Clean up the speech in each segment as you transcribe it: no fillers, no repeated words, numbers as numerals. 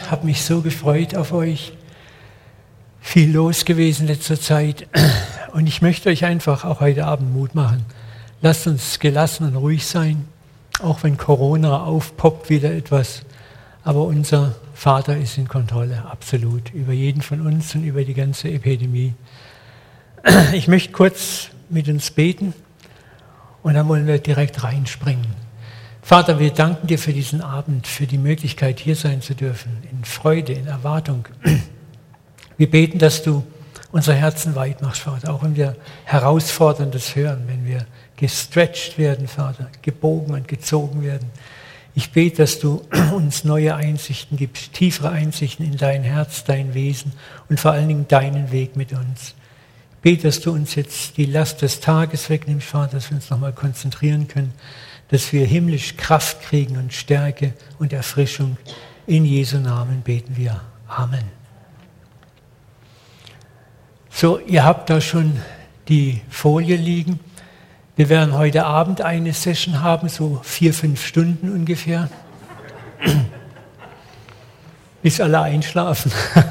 habe mich so gefreut auf euch. Viel los gewesen in letzter Zeit. Und ich möchte euch einfach auch heute Abend Mut machen. Lasst uns gelassen und ruhig sein, auch wenn Corona aufpoppt wieder etwas. Aber unser Vater ist in Kontrolle, absolut, über jeden von uns und über die ganze Epidemie. Ich möchte kurz mit uns beten und dann wollen wir direkt reinspringen. Vater, wir danken dir für diesen Abend, für die Möglichkeit, hier sein zu dürfen, in Freude, in Erwartung. Wir beten, dass du unsere Herzen weit machst, Vater, auch wenn wir Herausforderndes hören, wenn wir gestretched werden, Vater, gebogen und gezogen werden. Ich bete, dass du uns neue Einsichten gibst, tiefere Einsichten in dein Herz, dein Wesen und vor allen Dingen deinen Weg mit uns. Ich bete, dass du uns jetzt die Last des Tages wegnimmst, Vater, dass wir uns nochmal konzentrieren können, dass wir himmlisch Kraft kriegen und Stärke und Erfrischung. In Jesu Namen beten wir. Amen. So, ihr habt da schon die Folie liegen. Wir werden heute Abend eine Session haben, so 4-5 Stunden ungefähr, bis alle einschlafen.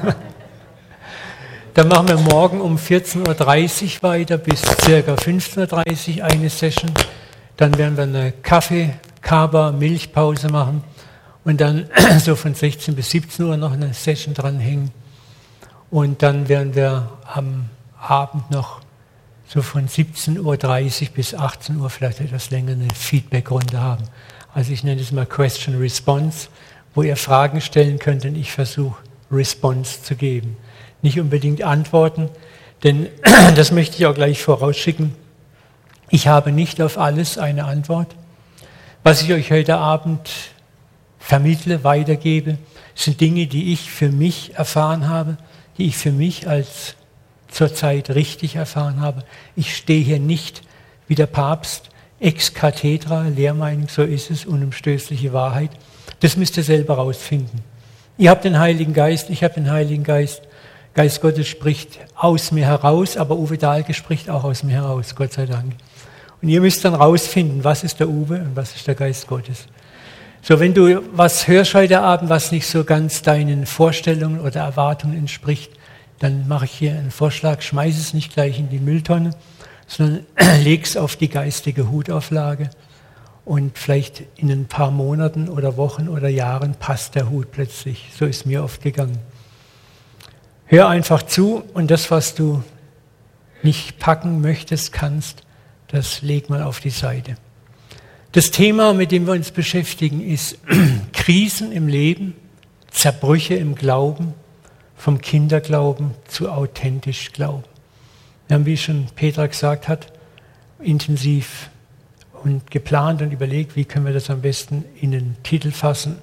Dann machen wir morgen um 14.30 Uhr weiter bis ca. 15.30 Uhr eine Session. Dann werden wir eine Kaffee-Kaba-Milchpause machen und dann so von 16 bis 17 Uhr noch eine Session dranhängen. Und dann werden wir am Abend noch so von 17.30 Uhr bis 18 Uhr vielleicht etwas länger eine Feedback-Runde haben. Also ich nenne es mal Question Response, wo ihr Fragen stellen könnt und ich versuche Response zu geben. Nicht unbedingt Antworten, denn das möchte ich auch gleich vorausschicken. Ich habe nicht auf alles eine Antwort. Was ich euch heute Abend vermittle, weitergebe, sind Dinge, die ich für mich erfahren habe, die ich für mich als zurzeit richtig erfahren habe. Ich stehe hier nicht wie der Papst, ex cathedra, Lehrmeinung, so ist es, unumstößliche Wahrheit. Das müsst ihr selber rausfinden. Ihr habt den Heiligen Geist, ich habe den Heiligen Geist. Geist Gottes spricht aus mir heraus, aber Uwe Dahlke spricht auch aus mir heraus, Gott sei Dank. Und ihr müsst dann rausfinden, was ist der Uwe und was ist der Geist Gottes. So, wenn du was hörst heute Abend, was nicht so ganz deinen Vorstellungen oder Erwartungen entspricht, dann mache ich hier einen Vorschlag, schmeiß es nicht gleich in die Mülltonne, sondern leg es auf die geistige Hutauflage und vielleicht in ein paar Monaten oder Wochen oder Jahren passt der Hut plötzlich. So ist mir oft gegangen. Hör einfach zu und das, was du nicht packen möchtest, kannst, das leg mal auf die Seite. Das Thema, mit dem wir uns beschäftigen, ist Krisen im Leben, Zerbrüche im Glauben, vom Kinderglauben zu authentisch Glauben. Wir haben, wie schon Petra gesagt hat, intensiv und geplant und überlegt, wie können wir das am besten in den Titel fassen.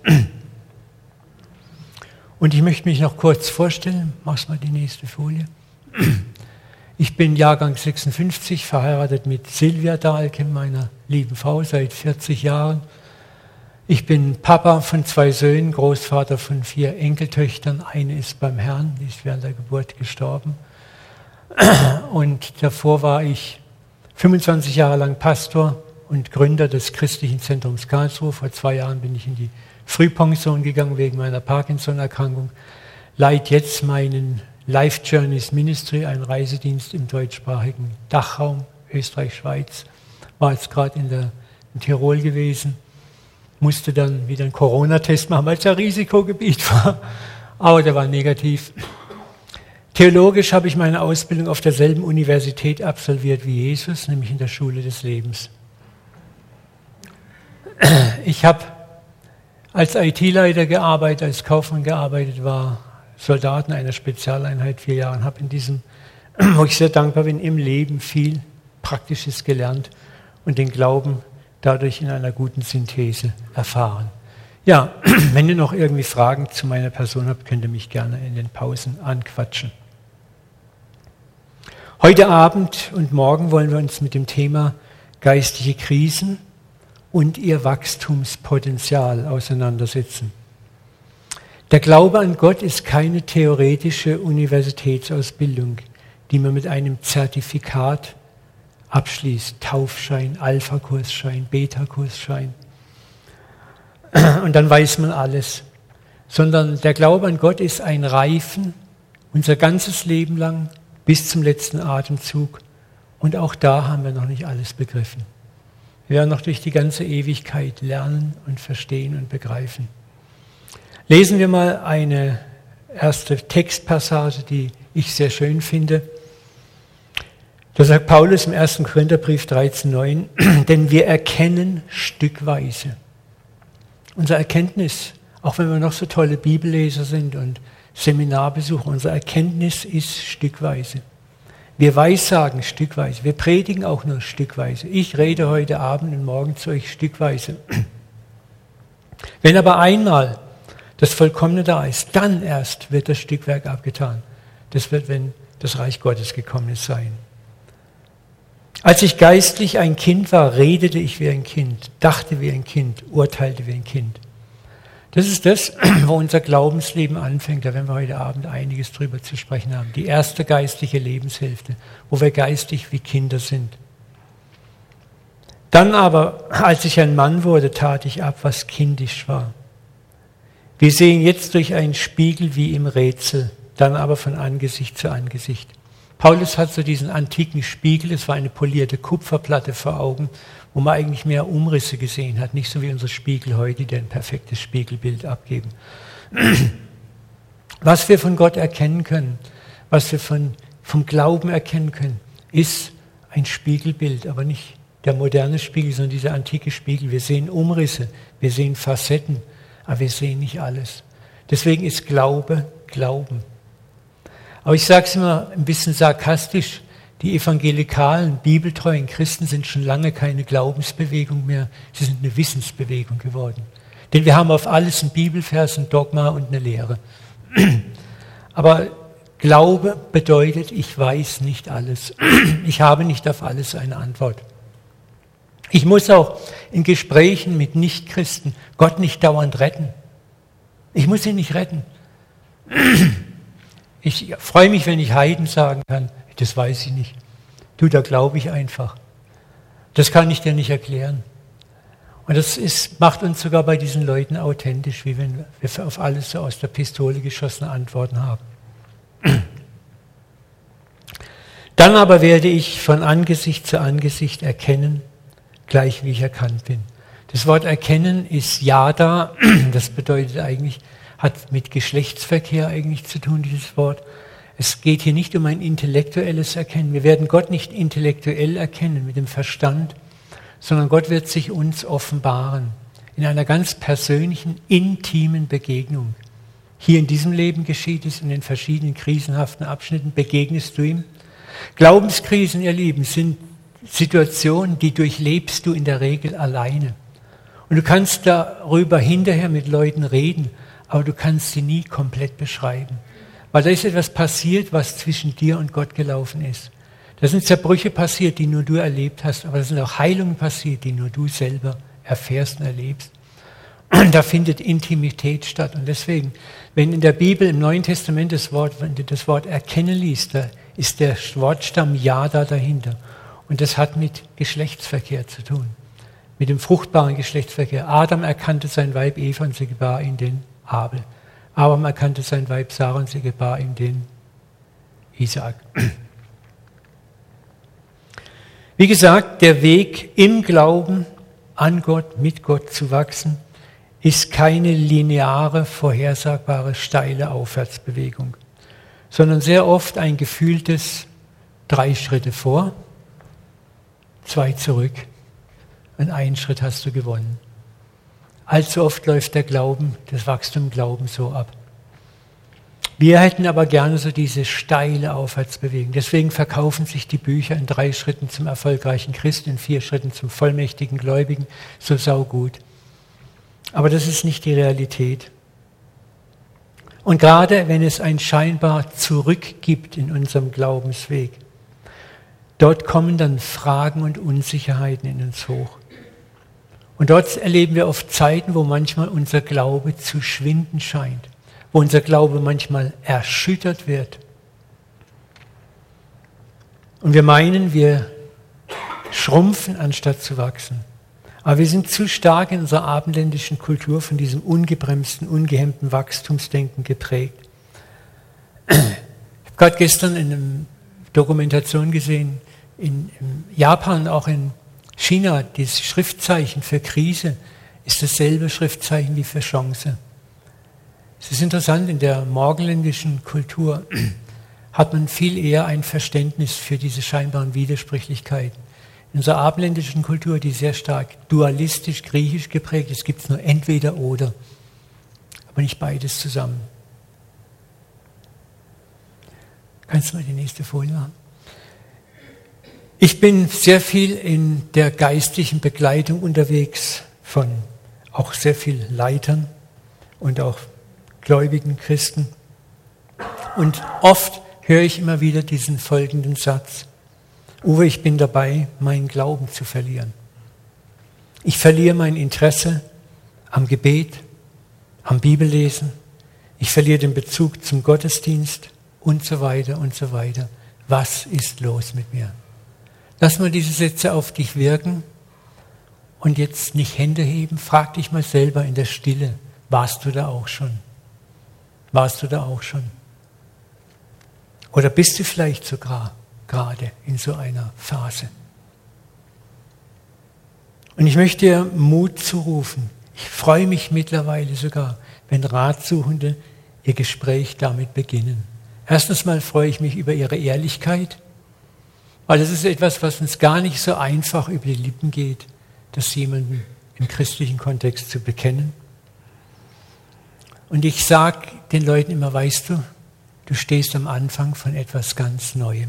Und ich möchte mich noch kurz vorstellen. Mach's mal die nächste Folie. Ich bin Jahrgang 56, verheiratet mit Silvia Dahlke, meiner lieben Frau, seit 40 Jahren. Ich bin Papa von 2 Söhnen, Großvater von 4 Enkeltöchtern. Eine ist beim Herrn, die ist während der Geburt gestorben. Und davor war ich 25 Jahre lang Pastor und Gründer des Christlichen Zentrums Karlsruhe. Vor 2 Jahren bin ich in die Frühpension gegangen wegen meiner Parkinson-Erkrankung. Leite jetzt meinen Life Journeys Ministry, einen Reisedienst im deutschsprachigen Dachraum, Österreich, Schweiz. War jetzt gerade in Tirol gewesen. Musste dann wieder einen Corona-Test machen, weil es ja Risikogebiet war. Aber der war negativ. Theologisch habe ich meine Ausbildung auf derselben Universität absolviert wie Jesus, nämlich in der Schule des Lebens. Ich habe als IT-Leiter gearbeitet, als Kaufmann gearbeitet, war Soldat in einer Spezialeinheit 4 Jahre und habe in diesem, wo ich sehr dankbar bin, im Leben viel Praktisches gelernt und den Glauben dadurch in einer guten Synthese erfahren. Ja, wenn ihr noch irgendwie Fragen zu meiner Person habt, könnt ihr mich gerne in den Pausen anquatschen. Heute Abend und morgen wollen wir uns mit dem Thema geistliche Krisen und ihr Wachstumspotenzial auseinandersetzen. Der Glaube an Gott ist keine theoretische Universitätsausbildung, die man mit einem Zertifikat abschließt. Taufschein, Alpha-Kursschein, Beta-Kursschein. Und dann weiß man alles. sondern der Glaube an Gott ist ein Reifen, unser ganzes Leben lang, bis zum letzten Atemzug. Und auch da haben wir noch nicht alles begriffen. Wir werden noch durch die ganze Ewigkeit lernen und verstehen und begreifen. Lesen wir mal eine erste Textpassage, die ich sehr schön finde. Da sagt Paulus im 1. Korintherbrief 13,9, denn wir erkennen stückweise. Unsere Erkenntnis, auch wenn wir noch so tolle Bibelleser sind und Seminarbesucher, unsere Erkenntnis ist stückweise. Wir weissagen stückweise, wir predigen auch nur stückweise. Ich rede heute Abend und morgen zu euch stückweise. Wenn aber einmal das Vollkommene da ist, dann erst wird das Stückwerk abgetan. Das wird, wenn das Reich Gottes gekommen ist, sein. Als ich geistlich ein Kind war, redete ich wie ein Kind, dachte wie ein Kind, urteilte wie ein Kind. Das ist das, wo unser Glaubensleben anfängt. Da werden wir heute Abend einiges drüber zu sprechen haben. Die erste geistliche Lebenshälfte, wo wir geistig wie Kinder sind. Dann aber, als ich ein Mann wurde, tat ich ab, was kindisch war. Wir sehen jetzt durch einen Spiegel wie im Rätsel, dann aber von Angesicht zu Angesicht. Paulus hat so diesen antiken Spiegel, es war eine polierte Kupferplatte vor Augen, wo man eigentlich mehr Umrisse gesehen hat, nicht so wie unsere Spiegel heute, die ein perfektes Spiegelbild abgeben. Was wir von Gott erkennen können, was wir vom Glauben erkennen können, ist ein Spiegelbild, aber nicht der moderne Spiegel, sondern dieser antike Spiegel. Wir sehen Umrisse, wir sehen Facetten, aber wir sehen nicht alles. Deswegen ist Glaube Glauben. Aber ich sage es immer ein bisschen sarkastisch, die evangelikalen, bibeltreuen Christen sind schon lange keine Glaubensbewegung mehr, sie sind eine Wissensbewegung geworden. Denn wir haben auf alles einen Bibelvers, ein Dogma und eine Lehre. Aber Glaube bedeutet, ich weiß nicht alles. Ich habe nicht auf alles eine Antwort. Ich muss auch in Gesprächen mit Nichtchristen Gott nicht dauernd retten. Ich muss ihn nicht retten. Ich freue mich, wenn ich Heiden sagen kann, das weiß ich nicht. Du, da glaube ich einfach. Das kann ich dir nicht erklären. Und das macht uns sogar bei diesen Leuten authentisch, wie wenn wir auf alles so aus der Pistole geschossene Antworten haben. Dann aber werde ich von Angesicht zu Angesicht erkennen, gleich wie ich erkannt bin. Das Wort erkennen ist Yada, das bedeutet eigentlich, hat mit Geschlechtsverkehr eigentlich zu tun, dieses Wort. Es geht hier nicht um ein intellektuelles Erkennen. Wir werden Gott nicht intellektuell erkennen mit dem Verstand, sondern Gott wird sich uns offenbaren in einer ganz persönlichen, intimen Begegnung. Hier in diesem Leben geschieht es, in den verschiedenen krisenhaften Abschnitten begegnest du ihm. Glaubenskrisen, ihr Lieben, sind Situationen, die durchlebst du in der Regel alleine. Und du kannst darüber hinterher mit Leuten reden, aber du kannst sie nie komplett beschreiben. Weil da ist etwas passiert, was zwischen dir und Gott gelaufen ist. Da sind Zerbrüche passiert, die nur du erlebt hast, aber da sind auch Heilungen passiert, die nur du selber erfährst und erlebst. Und da findet Intimität statt. Und deswegen, wenn in der Bibel im Neuen Testament wenn du das Wort erkennen liest, da ist der Wortstamm Yada dahinter. Und das hat mit Geschlechtsverkehr zu tun, mit dem fruchtbaren Geschlechtsverkehr. Adam erkannte sein Weib Eva und sie gebar ihn den Abel. Abraham erkannte sein Weib Sarah und sie gebar ihm den Isaak. Wie gesagt, der Weg im Glauben an Gott, mit Gott zu wachsen, ist keine lineare, vorhersagbare, steile Aufwärtsbewegung, sondern sehr oft ein gefühltes 3 Schritte vor, 2 zurück und 1 Schritt hast du gewonnen. Allzu oft läuft der Glauben, das Wachstum im Glauben so ab. Wir hätten aber gerne so diese steile Aufwärtsbewegung. Deswegen verkaufen sich die Bücher in 3 Schritten zum erfolgreichen Christen, in 4 Schritten zum vollmächtigen Gläubigen, so saugut. Aber das ist nicht die Realität. Und gerade wenn es ein scheinbar Zurück gibt in unserem Glaubensweg, dort kommen dann Fragen und Unsicherheiten in uns hoch. Und dort erleben wir oft Zeiten, wo manchmal unser Glaube zu schwinden scheint, wo unser Glaube manchmal erschüttert wird. Und wir meinen, wir schrumpfen, anstatt zu wachsen. Aber wir sind zu stark in unserer abendländischen Kultur von diesem ungebremsten, ungehemmten Wachstumsdenken geprägt. Ich habe gerade gestern in einer Dokumentation gesehen, in Japan, auch in China, das Schriftzeichen für Krise ist dasselbe Schriftzeichen wie für Chance. Es ist interessant, in der morgenländischen Kultur hat man viel eher ein Verständnis für diese scheinbaren Widersprüchlichkeiten. In unserer abendländischen Kultur, die sehr stark dualistisch, griechisch geprägt ist, gibt es nur entweder oder, aber nicht beides zusammen. Kannst du mal die nächste Folie machen? Ich bin sehr viel in der geistlichen Begleitung unterwegs von auch sehr vielen Leitern und auch gläubigen Christen. Und oft höre ich immer wieder diesen folgenden Satz: Uwe, ich bin dabei, meinen Glauben zu verlieren. Ich verliere mein Interesse am Gebet, am Bibellesen. Ich verliere den Bezug zum Gottesdienst und so weiter und so weiter. Was ist los mit mir? Lass mal diese Sätze auf dich wirken und jetzt nicht Hände heben. Frag dich mal selber in der Stille, warst du da auch schon? Warst du da auch schon? Oder bist du vielleicht sogar gerade in so einer Phase? Und ich möchte dir Mut zurufen. Ich freue mich mittlerweile sogar, wenn Ratsuchende ihr Gespräch damit beginnen. Erstens mal freue ich mich über ihre Ehrlichkeit, weil das ist etwas, was uns gar nicht so einfach über die Lippen geht, das jemandem im christlichen Kontext zu bekennen. Und ich sage den Leuten immer, weißt du, du stehst am Anfang von etwas ganz Neuem.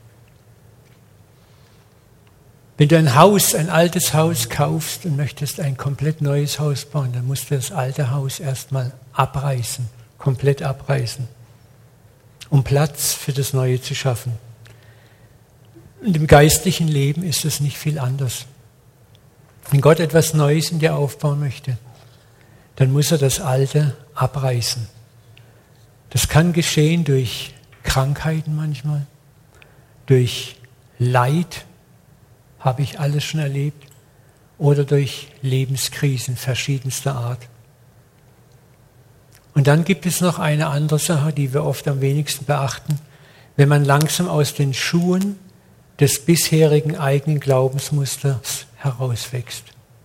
Wenn du ein altes Haus kaufst und möchtest ein komplett neues Haus bauen, dann musst du das alte Haus erstmal abreißen, komplett abreißen, um Platz für das Neue zu schaffen. Und im geistlichen Leben ist es nicht viel anders. Wenn Gott etwas Neues in dir aufbauen möchte, dann muss er das Alte abreißen. Das kann geschehen durch Krankheiten manchmal, durch Leid, habe ich alles schon erlebt, oder durch Lebenskrisen verschiedenster Art. Und dann gibt es noch eine andere Sache, die wir oft am wenigsten beachten. Wenn man langsam aus den Schuhen des bisherigen eigenen Glaubensmusters herauswächst.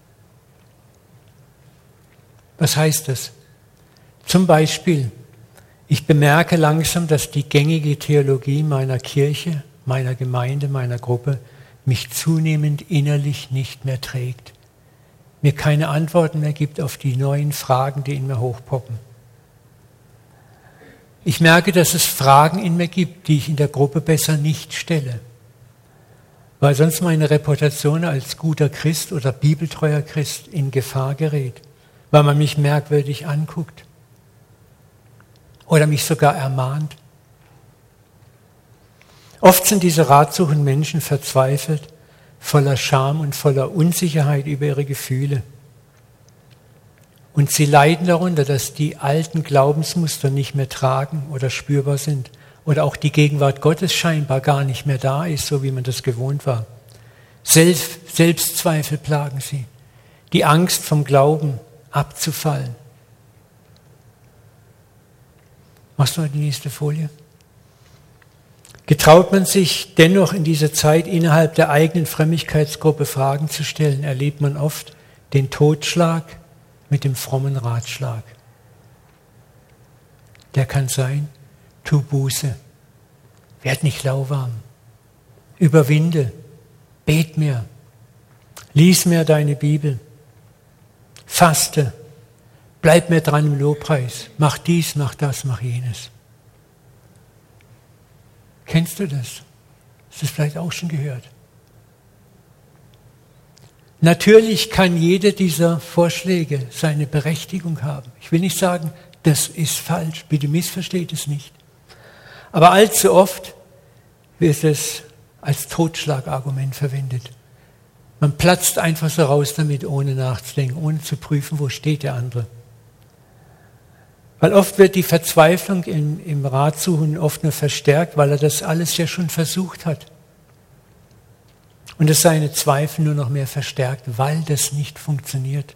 Was heißt das? Zum Beispiel, ich bemerke langsam, dass die gängige Theologie meiner Kirche, meiner Gemeinde, meiner Gruppe mich zunehmend innerlich nicht mehr trägt, mir keine Antworten mehr gibt auf die neuen Fragen, die in mir hochpoppen. Ich merke, dass es Fragen in mir gibt, die ich in der Gruppe besser nicht stelle, weil sonst meine Reputation als guter Christ oder bibeltreuer Christ in Gefahr gerät, weil man mich merkwürdig anguckt oder mich sogar ermahnt. Oft sind diese ratsuchenden Menschen verzweifelt, voller Scham und voller Unsicherheit über ihre Gefühle. Und sie leiden darunter, dass die alten Glaubensmuster nicht mehr tragen oder spürbar sind oder auch die Gegenwart Gottes scheinbar gar nicht mehr da ist, so wie man das gewohnt war. Selbstzweifel plagen sie, die Angst vom Glauben abzufallen. Machst du mal die nächste Folie? Getraut man sich dennoch in dieser Zeit innerhalb der eigenen Frömmigkeitsgruppe Fragen zu stellen, erlebt man oft den Totschlag mit dem frommen Ratschlag. Der kann sein: tu Buße, werd nicht lauwarm, überwinde, bet mehr, lies mehr deine Bibel, faste, bleib mehr dran im Lobpreis, mach dies, mach das, mach jenes. Kennst du das? Hast du es vielleicht auch schon gehört? Natürlich kann jede dieser Vorschläge seine Berechtigung haben. Ich will nicht sagen, das ist falsch, bitte missversteht es nicht. Aber allzu oft wird es als Totschlagargument verwendet. Man platzt einfach so raus damit, ohne nachzudenken, ohne zu prüfen, wo steht der andere. Weil oft wird die Verzweiflung im Ratsuchen oft nur verstärkt, weil er das alles ja schon versucht hat. und es seine Zweifel nur noch mehr verstärkt, weil das nicht funktioniert.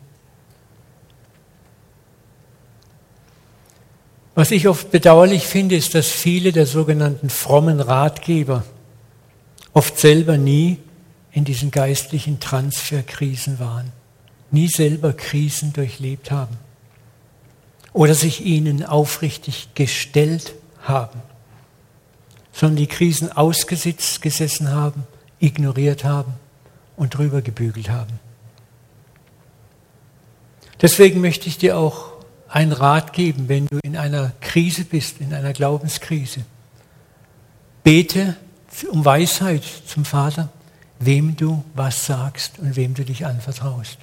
Was ich oft bedauerlich finde, ist, dass viele der sogenannten frommen Ratgeber oft selber nie in diesen geistlichen Transferkrisen waren, nie selber Krisen durchlebt haben oder sich ihnen aufrichtig gestellt haben, sondern die Krisen ausgesetzt gesessen haben, ignoriert haben und drüber gebügelt haben. Deswegen möchte ich dir auch einen Rat geben, wenn du in einer Krise bist, in einer Glaubenskrise. Bete um Weisheit zum Vater, wem du was sagst und wem du dich anvertraust.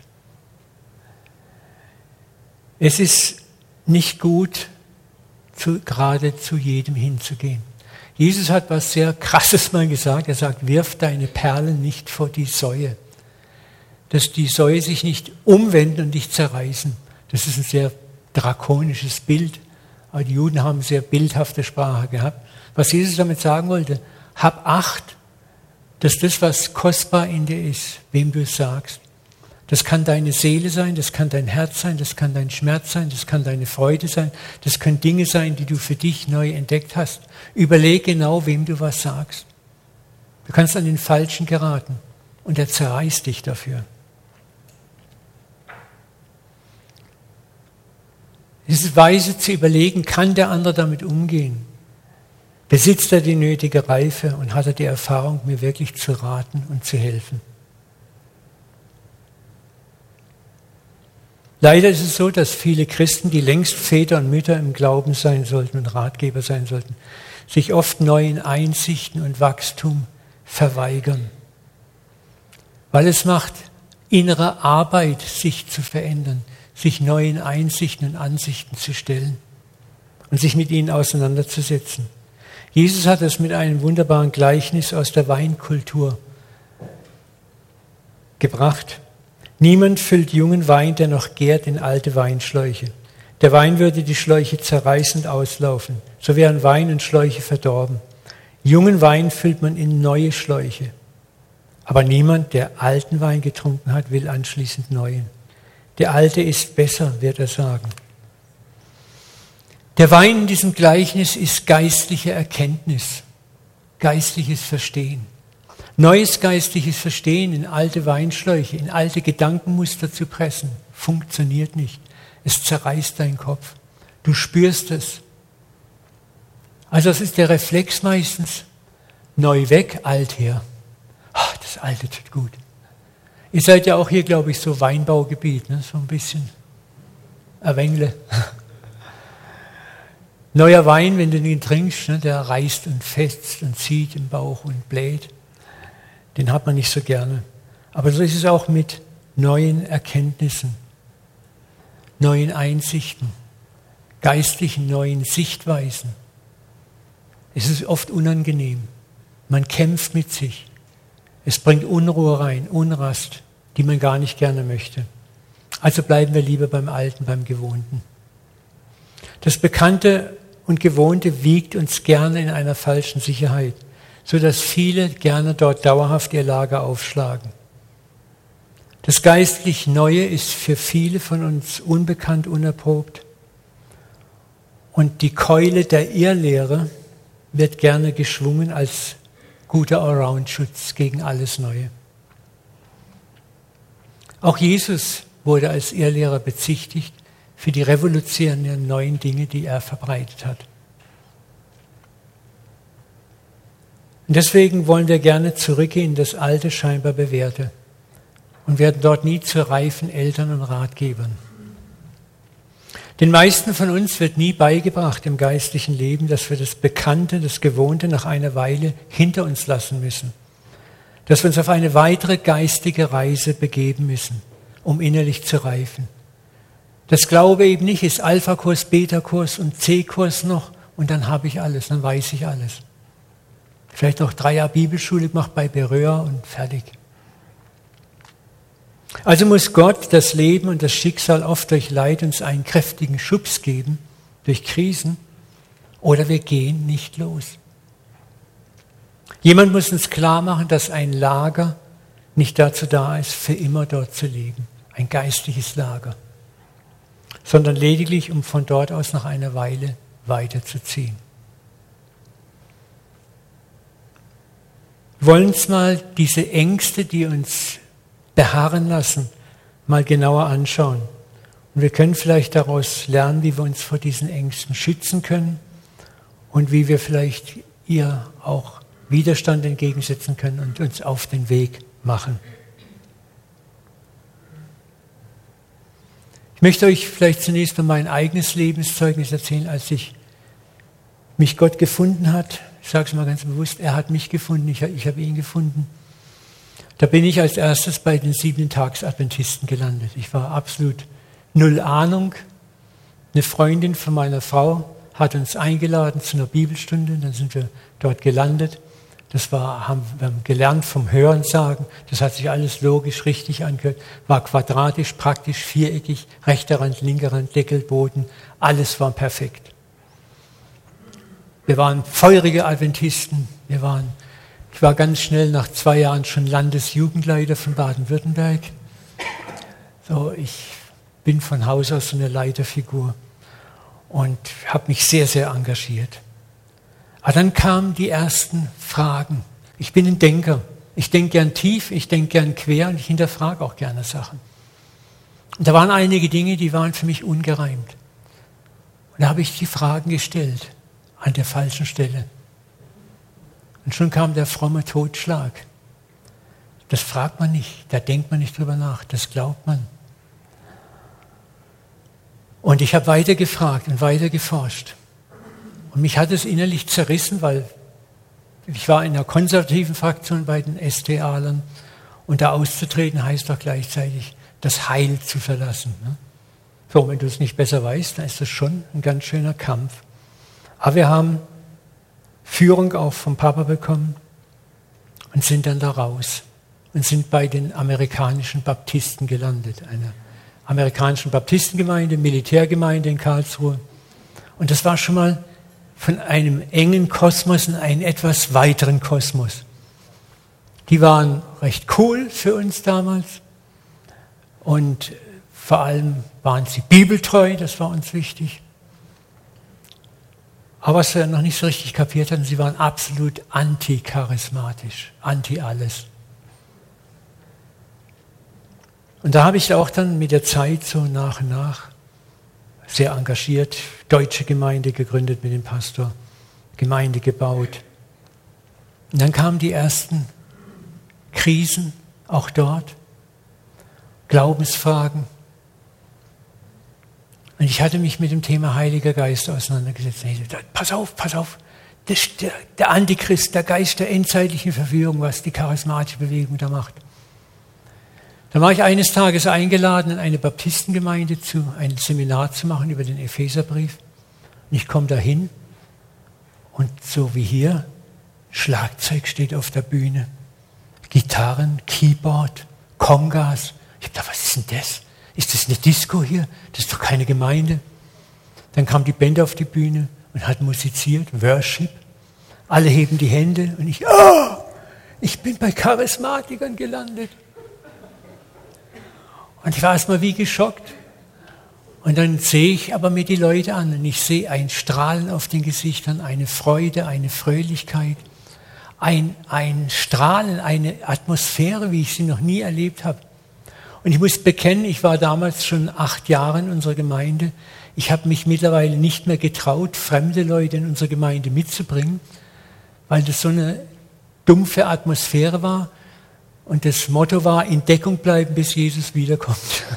Es ist nicht gut, gerade zu jedem hinzugehen. Jesus hat was sehr Krasses mal gesagt. Er sagt, wirf deine Perlen nicht vor die Säue. Dass die Säue sich nicht umwenden und dich zerreißen. Das ist ein sehr drakonisches Bild. Aber die Juden haben sehr bildhafte Sprache gehabt. Was Jesus damit sagen wollte, hab Acht, dass das, was kostbar in dir ist, wem du es sagst, das kann deine Seele sein, das kann dein Herz sein, das kann dein Schmerz sein, das kann deine Freude sein, das können Dinge sein, die du für dich neu entdeckt hast. Überleg genau, wem du was sagst. Du kannst an den Falschen geraten und er zerreißt dich dafür. Es ist weise zu überlegen, kann der andere damit umgehen? Besitzt er die nötige Reife und hat er die Erfahrung, mir wirklich zu raten und zu helfen? Leider ist es so, dass viele Christen, die längst Väter und Mütter im Glauben sein sollten und Ratgeber sein sollten, sich oft neuen Einsichten und Wachstum verweigern. Weil es macht innere Arbeit, sich zu verändern, sich neuen Einsichten und Ansichten zu stellen und sich mit ihnen auseinanderzusetzen. Jesus hat es mit einem wunderbaren Gleichnis aus der Weinkultur gebracht. Niemand füllt jungen Wein, der noch gärt, in alte Weinschläuche. Der Wein würde die Schläuche zerreißend auslaufen. So wären Wein und Schläuche verdorben. Jungen Wein füllt man in neue Schläuche. Aber niemand, der alten Wein getrunken hat, will anschließend neuen. Der alte ist besser, wird er sagen. Der Wein in diesem Gleichnis ist geistliche Erkenntnis, geistliches Verstehen. Neues geistliches Verstehen in alte Weinschläuche, in alte Gedankenmuster zu pressen, funktioniert nicht. Es zerreißt deinen Kopf. Du spürst es. Also das ist der Reflex meistens. Neu weg, alt her. Ach, das Alte tut gut. Ihr seid ja auch hier, glaube ich, so Weinbaugebiet, ne? So ein bisschen Erwengle. Neuer Wein, wenn du ihn trinkst, ne, der reißt und fetzt und zieht im Bauch und bläht. Den hat man nicht so gerne. Aber so ist es auch mit neuen Erkenntnissen, neuen Einsichten, geistlichen neuen Sichtweisen. Es ist oft unangenehm. Man kämpft mit sich. Es bringt Unruhe rein, Unrast, die man gar nicht gerne möchte. Also bleiben wir lieber beim Alten, beim Gewohnten. Das Bekannte und Gewohnte wiegt uns gerne in einer falschen Sicherheit, sodass viele gerne dort dauerhaft ihr Lager aufschlagen. Das geistlich Neue ist für viele von uns unbekannt, unerprobt. Und die Keule der Irrlehre wird gerne geschwungen als guter Allround-Schutz gegen alles Neue. Auch Jesus wurde als Irrlehrer bezichtigt für die revolutionären neuen Dinge, die er verbreitet hat. Und deswegen wollen wir gerne zurückgehen in das alte, scheinbar Bewährte und werden dort nie zu reifen Eltern und Ratgebern. Den meisten von uns wird nie beigebracht im geistlichen Leben, dass wir das Bekannte, das Gewohnte nach einer Weile hinter uns lassen müssen. Dass wir uns auf eine weitere geistige Reise begeben müssen, um innerlich zu reifen. Das Glaube eben nicht ist Alpha-Kurs, Beta-Kurs und C-Kurs noch und dann habe ich alles, dann weiß ich alles. Vielleicht noch 3 Jahre Bibelschule gemacht bei Beröa und fertig. Also muss Gott das Leben und das Schicksal oft durch Leid uns einen kräftigen Schubs geben, durch Krisen, oder wir gehen nicht los. Jemand muss uns klar machen, dass ein Lager nicht dazu da ist, für immer dort zu leben, ein geistliches Lager, sondern lediglich, um von dort aus nach einer Weile weiterzuziehen. Wir wollen uns mal diese Ängste, die uns beharren lassen, mal genauer anschauen. Und wir können vielleicht daraus lernen, wie wir uns vor diesen Ängsten schützen können und wie wir vielleicht ihr auch Widerstand entgegensetzen können und uns auf den Weg machen. Ich möchte euch vielleicht zunächst mal mein eigenes Lebenszeugnis erzählen, als mich Gott gefunden hat. Ich sage es mal ganz bewusst, er hat mich gefunden, ich habe ihn gefunden. Da bin ich als erstes bei den 7-Tags-Adventisten gelandet. Ich war absolut null Ahnung. Eine Freundin von meiner Frau hat uns eingeladen zu einer Bibelstunde, dann sind wir dort gelandet. Wir haben gelernt vom Hörensagen, das hat sich alles logisch richtig angehört, war quadratisch, praktisch, viereckig, rechter Rand, linker Rand, Deckel, Boden, alles war perfekt. Wir waren feurige Adventisten, ich war ganz schnell nach 2 Jahren schon Landesjugendleiter von Baden-Württemberg. So, ich bin von Haus aus so eine Leiterfigur und habe mich sehr, sehr engagiert. Aber dann kamen die ersten Fragen. Ich bin ein Denker. Ich denke gern tief, ich denke gern quer und ich hinterfrage auch gerne Sachen. Und da waren einige Dinge, die waren für mich ungereimt. Und da habe ich die Fragen gestellt, an der falschen Stelle. Und schon kam der fromme Totschlag. Das fragt man nicht, da denkt man nicht drüber nach, das glaubt man. Und ich habe weiter gefragt und weiter geforscht. Und mich hat es innerlich zerrissen, weil ich war in einer konservativen Fraktion bei den SDAlern und da auszutreten heißt doch gleichzeitig, das Heil zu verlassen. So, wenn du es nicht besser weißt, dann ist das schon ein ganz schöner Kampf. Aber wir haben Führung auch vom Papa bekommen und sind dann da raus und sind bei den amerikanischen Baptisten gelandet. Eine amerikanischen Baptistengemeinde, Militärgemeinde in Karlsruhe. Und das war schon mal von einem engen Kosmos in einen etwas weiteren Kosmos. Die waren recht cool für uns damals und vor allem waren sie bibeltreu, das war uns wichtig. Aber was wir noch nicht so richtig kapiert hatten, sie waren absolut anti-charismatisch, anti-alles. Und da habe ich auch dann mit der Zeit so nach und nach sehr engagiert, deutsche Gemeinde gegründet mit dem Pastor, Gemeinde gebaut. Und dann kamen die ersten Krisen, auch dort, Glaubensfragen. Und ich hatte mich mit dem Thema Heiliger Geist auseinandergesetzt. Und ich dachte, pass auf, das ist der Antichrist, der Geist der endzeitlichen Verführung, was die charismatische Bewegung da macht. Da war ich eines Tages eingeladen, in eine Baptistengemeinde ein Seminar zu machen über den Epheserbrief. Und ich komme da hin und so wie hier, Schlagzeug steht auf der Bühne, Gitarren, Keyboard, Congas. Ich habe gedacht, was ist denn das? Ist das eine Disco hier? Das ist doch keine Gemeinde. Dann kam die Band auf die Bühne und hat musiziert, Worship. Alle heben die Hände und ich bin bei Charismatikern gelandet. Und ich war erstmal wie geschockt. Und dann sehe ich aber mir die Leute an und ich sehe ein Strahlen auf den Gesichtern, eine Freude, eine Fröhlichkeit, ein Strahlen, eine Atmosphäre, wie ich sie noch nie erlebt habe. Und ich muss bekennen, ich war damals schon 8 Jahre in unserer Gemeinde. Ich habe mich mittlerweile nicht mehr getraut, fremde Leute in unsere Gemeinde mitzubringen, weil das so eine dumpfe Atmosphäre war. Und das Motto war, in Deckung bleiben, bis Jesus wiederkommt.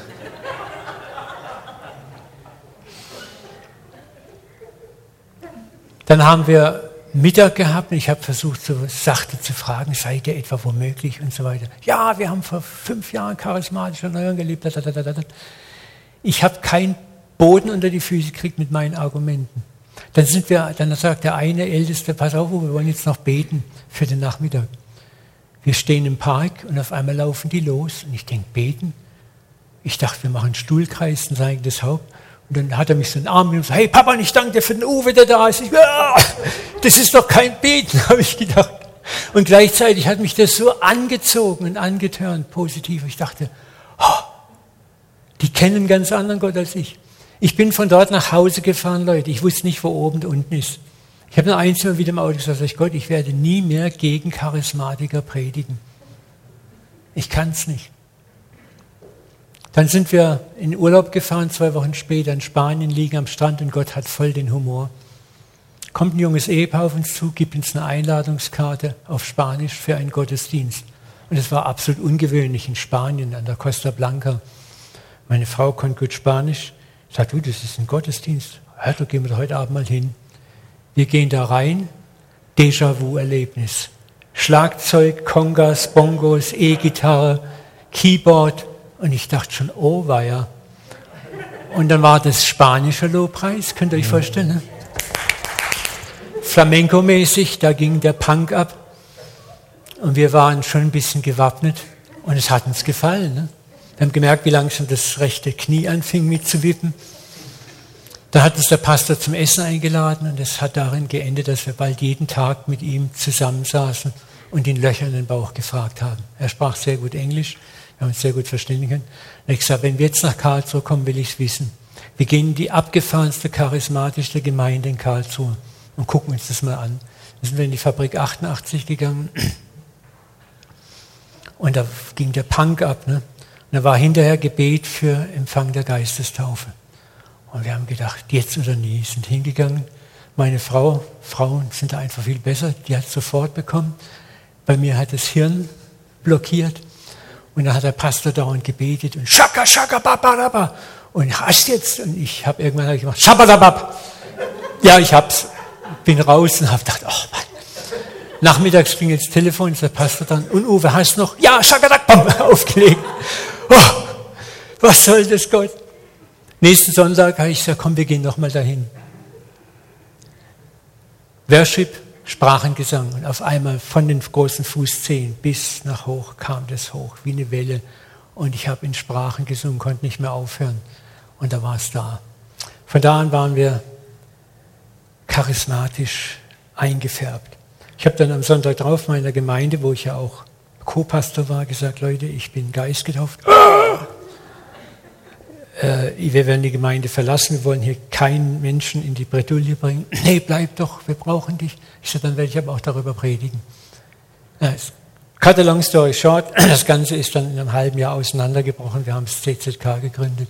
Dann haben wir Mittag gehabt und ich habe versucht, so sachte zu fragen, seid ihr etwa womöglich und so weiter. Ja, wir haben vor 5 Jahren charismatische Erneuerung gelebt. Ich habe keinen Boden unter die Füße gekriegt mit meinen Argumenten. Dann sagt der eine Älteste, pass auf, wir wollen jetzt noch beten für den Nachmittag. Wir stehen im Park und auf einmal laufen die los und ich denke, beten? Ich dachte, wir machen Stuhlkreis und zeigen das Haupt. Und dann hat er mich so in den Arm genommen und gesagt, hey Papa, ich danke dir für den Uwe, der da ist. Das ist doch kein Beten, habe ich gedacht. Und gleichzeitig hat mich das so angezogen und angetörnt, positiv. Ich dachte, die kennen einen ganz anderen Gott als ich. Ich bin von dort nach Hause gefahren, Leute. Ich wusste nicht, wo oben und unten ist. Ich habe nur eins immer wieder im Auto gesagt, Gott, ich werde nie mehr gegen Charismatiker predigen. Ich kann es nicht. Dann sind wir in Urlaub gefahren, 2 Wochen später in Spanien, liegen am Strand und Gott hat voll den Humor. Kommt ein junges Ehepaar auf uns zu, gibt uns eine Einladungskarte auf Spanisch für einen Gottesdienst. Und es war absolut ungewöhnlich in Spanien, an der Costa Blanca. Meine Frau konnte gut Spanisch. Sagt, du, das ist ein Gottesdienst. Ja, da gehen wir doch heute Abend mal hin. Wir gehen da rein, Déjà-vu-Erlebnis. Schlagzeug, Congas, Bongos, E-Gitarre, Keyboard. Und ich dachte schon, oh weia. Und dann war das spanische Lobpreis, könnt ihr euch vorstellen. Ne? Flamenco-mäßig, da ging der Punk ab. Und wir waren schon ein bisschen gewappnet. Und es hat uns gefallen. Ne? Wir haben gemerkt, wie langsam das rechte Knie anfing mitzuwippen. Da hat uns der Pastor zum Essen eingeladen und es hat darin geendet, dass wir bald jeden Tag mit ihm zusammensaßen und ihn Löcher in den Bauch gefragt haben. Er sprach sehr gut Englisch, wir haben uns sehr gut verständigen können. Und ich gesagt, wenn wir jetzt nach Karlsruhe kommen, will ich es wissen. Wir gehen in die abgefahrenste, charismatischste Gemeinde in Karlsruhe und gucken uns das mal an. Dann sind wir in die Fabrik 88 gegangen und da ging der Punk ab. Ne? Und da war hinterher Gebet für Empfang der Geistestaufe. Und wir haben gedacht, jetzt oder nie, sind hingegangen. Meine Frauen sind da einfach viel besser, die hat es sofort bekommen. Bei mir hat das Hirn blockiert. Und dann hat der Pastor dauernd gebetet und Shaka, Shaka, Babadaba. Und hast jetzt? Und ich habe irgendwann gemacht, Shabadabab. Ja, ich hab's. Bin raus und habe gedacht, oh Mann. Nachmittags ging jetzt das Telefon, ist der Pastor dann, und Uwe, hast du noch? Ja, Shakadak, bam, aufgelegt. Oh, was soll das, Gott? Nächsten Sonntag habe ich gesagt, komm, wir gehen nochmal dahin. Worship, Sprachengesang. Und auf einmal von den großen Fußzehen bis nach hoch kam das hoch, wie eine Welle. Und ich habe in Sprachen gesungen, konnte nicht mehr aufhören. Und da war es da. Von da an waren wir charismatisch eingefärbt. Ich habe dann am Sonntag drauf meiner Gemeinde, wo ich ja auch Co-Pastor war, gesagt, Leute, ich bin geistgetauft. Wir werden die Gemeinde verlassen, wir wollen hier keinen Menschen in die Bredouille bringen. Nee, bleib doch, wir brauchen dich. Ich sage, dann werde ich aber auch darüber predigen. Cut a long story short, das Ganze ist dann in einem halben Jahr auseinandergebrochen. Wir haben das CZK gegründet,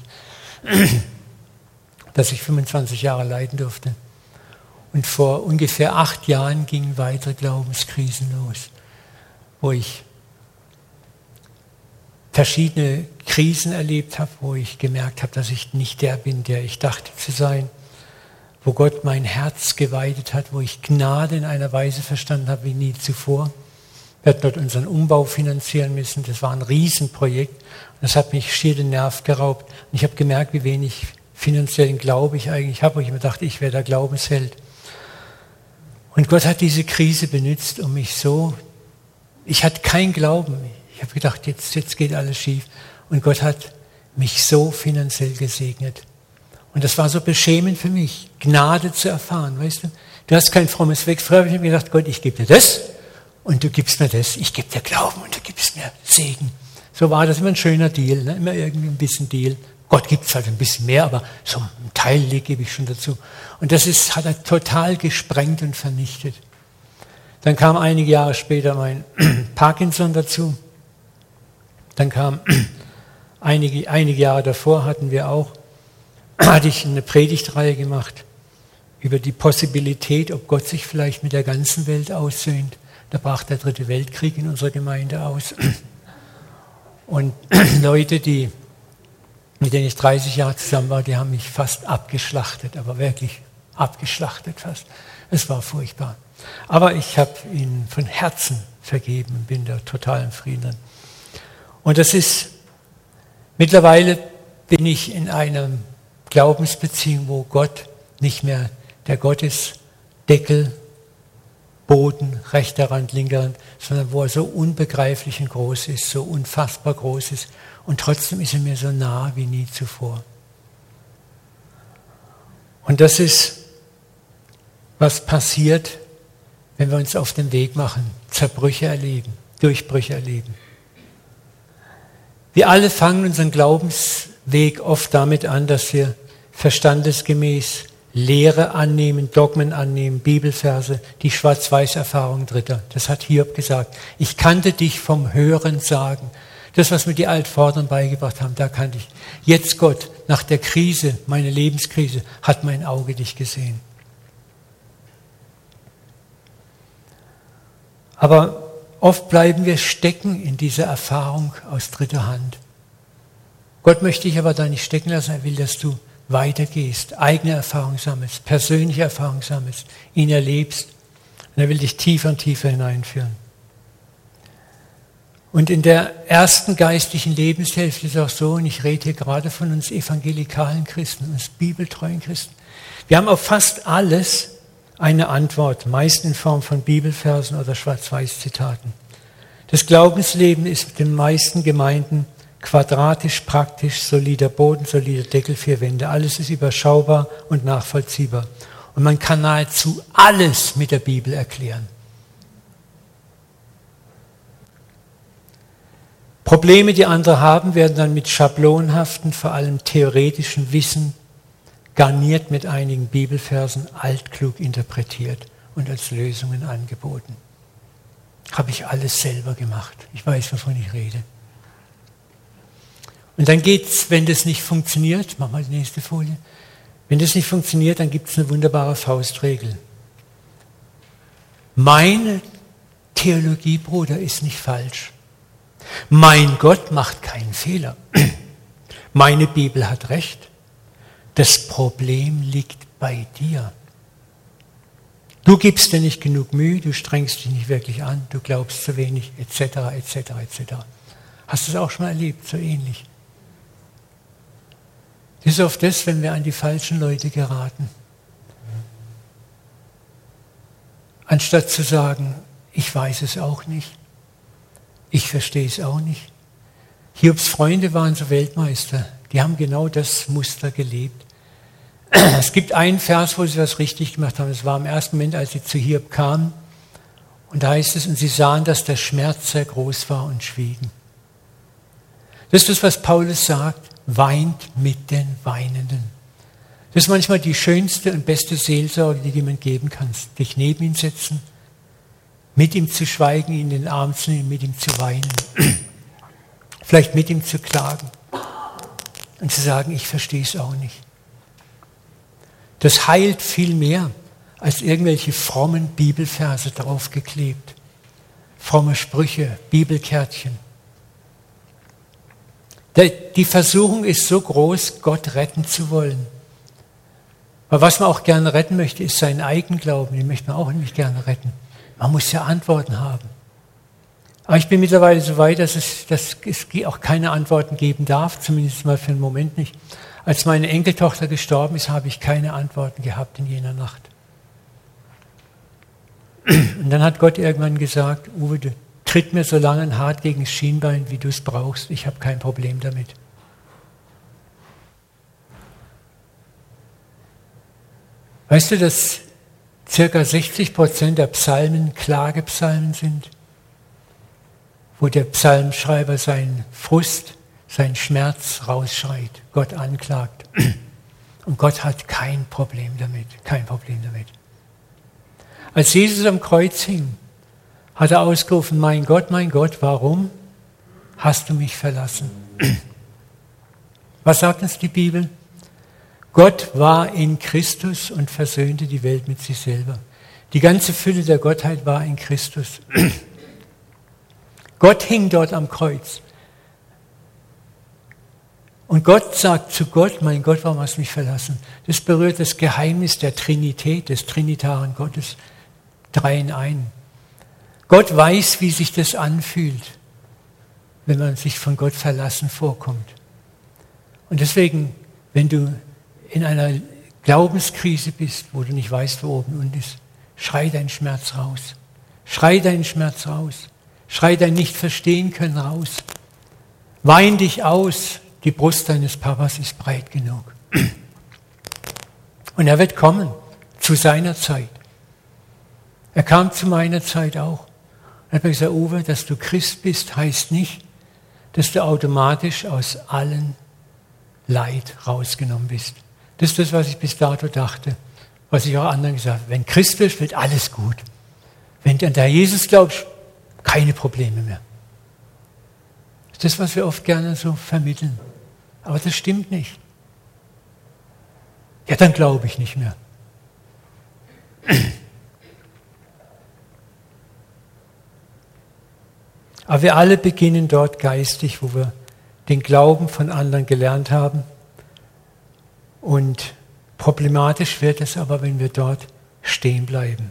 das ich 25 Jahre leiten durfte. Und vor ungefähr 8 Jahren gingen weitere Glaubenskrisen los, wo ich verschiedene Krisen erlebt habe, wo ich gemerkt habe, dass ich nicht der bin, der ich dachte zu sein, wo Gott mein Herz geweitet hat, wo ich Gnade in einer Weise verstanden habe wie nie zuvor. Wir hatten dort unseren Umbau finanzieren müssen, das war ein Riesenprojekt. Das hat mich schier den Nerv geraubt. Und ich habe gemerkt, wie wenig finanziellen Glaube ich eigentlich habe, wo ich mir dachte, ich wäre der Glaubensheld. Und Gott hat diese Krise benutzt, um mich so, ich hatte keinen Glauben. Ich habe gedacht, jetzt geht alles schief. Und Gott hat mich so finanziell gesegnet. Und das war so beschämend für mich, Gnade zu erfahren, weißt du? Du hast kein frommes Weg. Früher habe ich mir gedacht, Gott, ich gebe dir das und du gibst mir das. Ich gebe dir Glauben und du gibst mir Segen. So war das immer ein schöner Deal, ne? Immer irgendwie ein bisschen Deal. Gott gibt es halt ein bisschen mehr, aber so ein Teil gebe ich schon dazu. Und das hat er total gesprengt und vernichtet. Dann kam einige Jahre später mein Parkinson dazu. Dann kam einige Jahre davor hatte ich eine Predigtreihe gemacht über die Possibilität, ob Gott sich vielleicht mit der ganzen Welt aussöhnt. Da brach der 3. Weltkrieg in unserer Gemeinde aus. Und Leute, mit denen ich 30 Jahre zusammen war, die haben mich fast abgeschlachtet, aber wirklich abgeschlachtet fast. Es war furchtbar. Aber ich habe ihnen von Herzen vergeben und bin da total im Frieden drin. Und mittlerweile bin ich in einer Glaubensbeziehung, wo Gott nicht mehr der Gott ist, Deckel, Boden, rechter Rand, linker Rand, sondern wo er so unbegreiflich und groß ist, so unfassbar groß ist. Und trotzdem ist er mir so nah wie nie zuvor. Und das ist, was passiert, wenn wir uns auf den Weg machen, Zerbrüche erleben, Durchbrüche erleben. Wir alle fangen unseren Glaubensweg oft damit an, dass wir verstandesgemäß Lehre annehmen, Dogmen annehmen, Bibelverse, die Schwarz-Weiß-Erfahrung Dritter. Das hat Hiob gesagt. Ich kannte dich vom Hören sagen. Das, was mir die Altvorderen beigebracht haben, da kannte ich. Jetzt Gott, nach der Krise, meine Lebenskrise, hat mein Auge dich gesehen. Aber oft bleiben wir stecken in dieser Erfahrung aus dritter Hand. Gott möchte dich aber da nicht stecken lassen. Er will, dass du weitergehst, eigene Erfahrung sammelst, persönliche Erfahrung sammelst, ihn erlebst. Und er will dich tiefer und tiefer hineinführen. Und in der ersten geistlichen Lebenshälfte ist es auch so, und ich rede hier gerade von uns evangelikalen Christen, uns bibeltreuen Christen. Wir haben auf fast alles eine Antwort, meist in Form von Bibelversen oder Schwarz-Weiß-Zitaten. Das Glaubensleben ist mit den meisten Gemeinden quadratisch, praktisch, solider Boden, solider Deckel, 4 Wände. Alles ist überschaubar und nachvollziehbar. Und man kann nahezu alles mit der Bibel erklären. Probleme, die andere haben, werden dann mit schablonhaften, vor allem theoretischen Wissen garniert mit einigen Bibelversen altklug interpretiert und als Lösungen angeboten. Habe ich alles selber gemacht. Ich weiß, wovon ich rede. Und dann geht's, wenn das nicht funktioniert, mach mal die nächste Folie. Wenn das nicht funktioniert, dann gibt es eine wunderbare Faustregel. Meine Theologie, Bruder, ist nicht falsch. Mein Gott macht keinen Fehler. Meine Bibel hat recht. Das Problem liegt bei dir. Du gibst dir nicht genug Mühe, du strengst dich nicht wirklich an, du glaubst zu wenig, etc., etc., etc. Hast du es auch schon mal erlebt, so ähnlich? Das ist oft das, wenn wir an die falschen Leute geraten. Anstatt zu sagen, ich weiß es auch nicht, ich verstehe es auch nicht. Hiobs Freunde waren so Weltmeister, die haben genau das Muster gelebt. Es gibt einen Vers, wo sie was richtig gemacht haben. Es war im ersten Moment, als sie zu Hiob kamen. Und da heißt es, und sie sahen, dass der Schmerz sehr groß war und schwiegen. Das ist das, was Paulus sagt, weint mit den Weinenden. Das ist manchmal die schönste und beste Seelsorge, die du jemand geben kannst. Dich neben ihn setzen, mit ihm zu schweigen, ihn in den Arm zu nehmen, mit ihm zu weinen. Vielleicht mit ihm zu klagen und zu sagen, ich verstehe es auch nicht. Das heilt viel mehr als irgendwelche frommen Bibelverse draufgeklebt. Fromme Sprüche, Bibelkärtchen. Die Versuchung ist so groß, Gott retten zu wollen. Aber was man auch gerne retten möchte, ist sein Eigenglauben. Den möchte man auch nicht gerne retten. Man muss ja Antworten haben. Aber ich bin mittlerweile so weit, dass es auch keine Antworten geben darf, zumindest mal für einen Moment nicht. Als meine Enkeltochter gestorben ist, habe ich keine Antworten gehabt in jener Nacht. Und dann hat Gott irgendwann gesagt, Uwe, tritt mir so lange hart gegen das Schienbein, wie du es brauchst. Ich habe kein Problem damit. Weißt du, dass ca. 60% der Psalmen Klagepsalmen sind, wo der Psalmschreiber seinen Frust, seinen Schmerz rausschreit, Gott anklagt. Und Gott hat kein Problem damit, kein Problem damit. Als Jesus am Kreuz hing, hat er ausgerufen, mein Gott, warum hast du mich verlassen? Was sagt uns die Bibel? Gott war in Christus und versöhnte die Welt mit sich selber. Die ganze Fülle der Gottheit war in Christus. Gott hing dort am Kreuz. Und Gott sagt zu Gott, mein Gott, warum hast du mich verlassen? Das berührt das Geheimnis der Trinität, des trinitaren Gottes, 3 in 1. Gott weiß, wie sich das anfühlt, wenn man sich von Gott verlassen vorkommt. Und deswegen, wenn du in einer Glaubenskrise bist, wo du nicht weißt, wo oben und unten ist, schrei deinen Schmerz raus. Schrei deinen Schmerz raus. Schrei dein Nicht-Verstehen-Können raus. Wein dich aus. Die Brust deines Papas ist breit genug. Und er wird kommen, zu seiner Zeit. Er kam zu meiner Zeit auch. Er hat mir gesagt, Uwe, dass du Christ bist, heißt nicht, dass du automatisch aus allen Leid rausgenommen bist. Das ist das, was ich bis dato dachte, was ich auch anderen gesagt habe. Wenn Christ bist, wird alles gut. Wenn du an der Jesus glaubst, keine Probleme mehr. Das ist das, was wir oft gerne so vermitteln. Aber das stimmt nicht. Ja, dann glaube ich nicht mehr. Aber wir alle beginnen dort geistig, wo wir den Glauben von anderen gelernt haben. Und problematisch wird es aber, wenn wir dort stehen bleiben.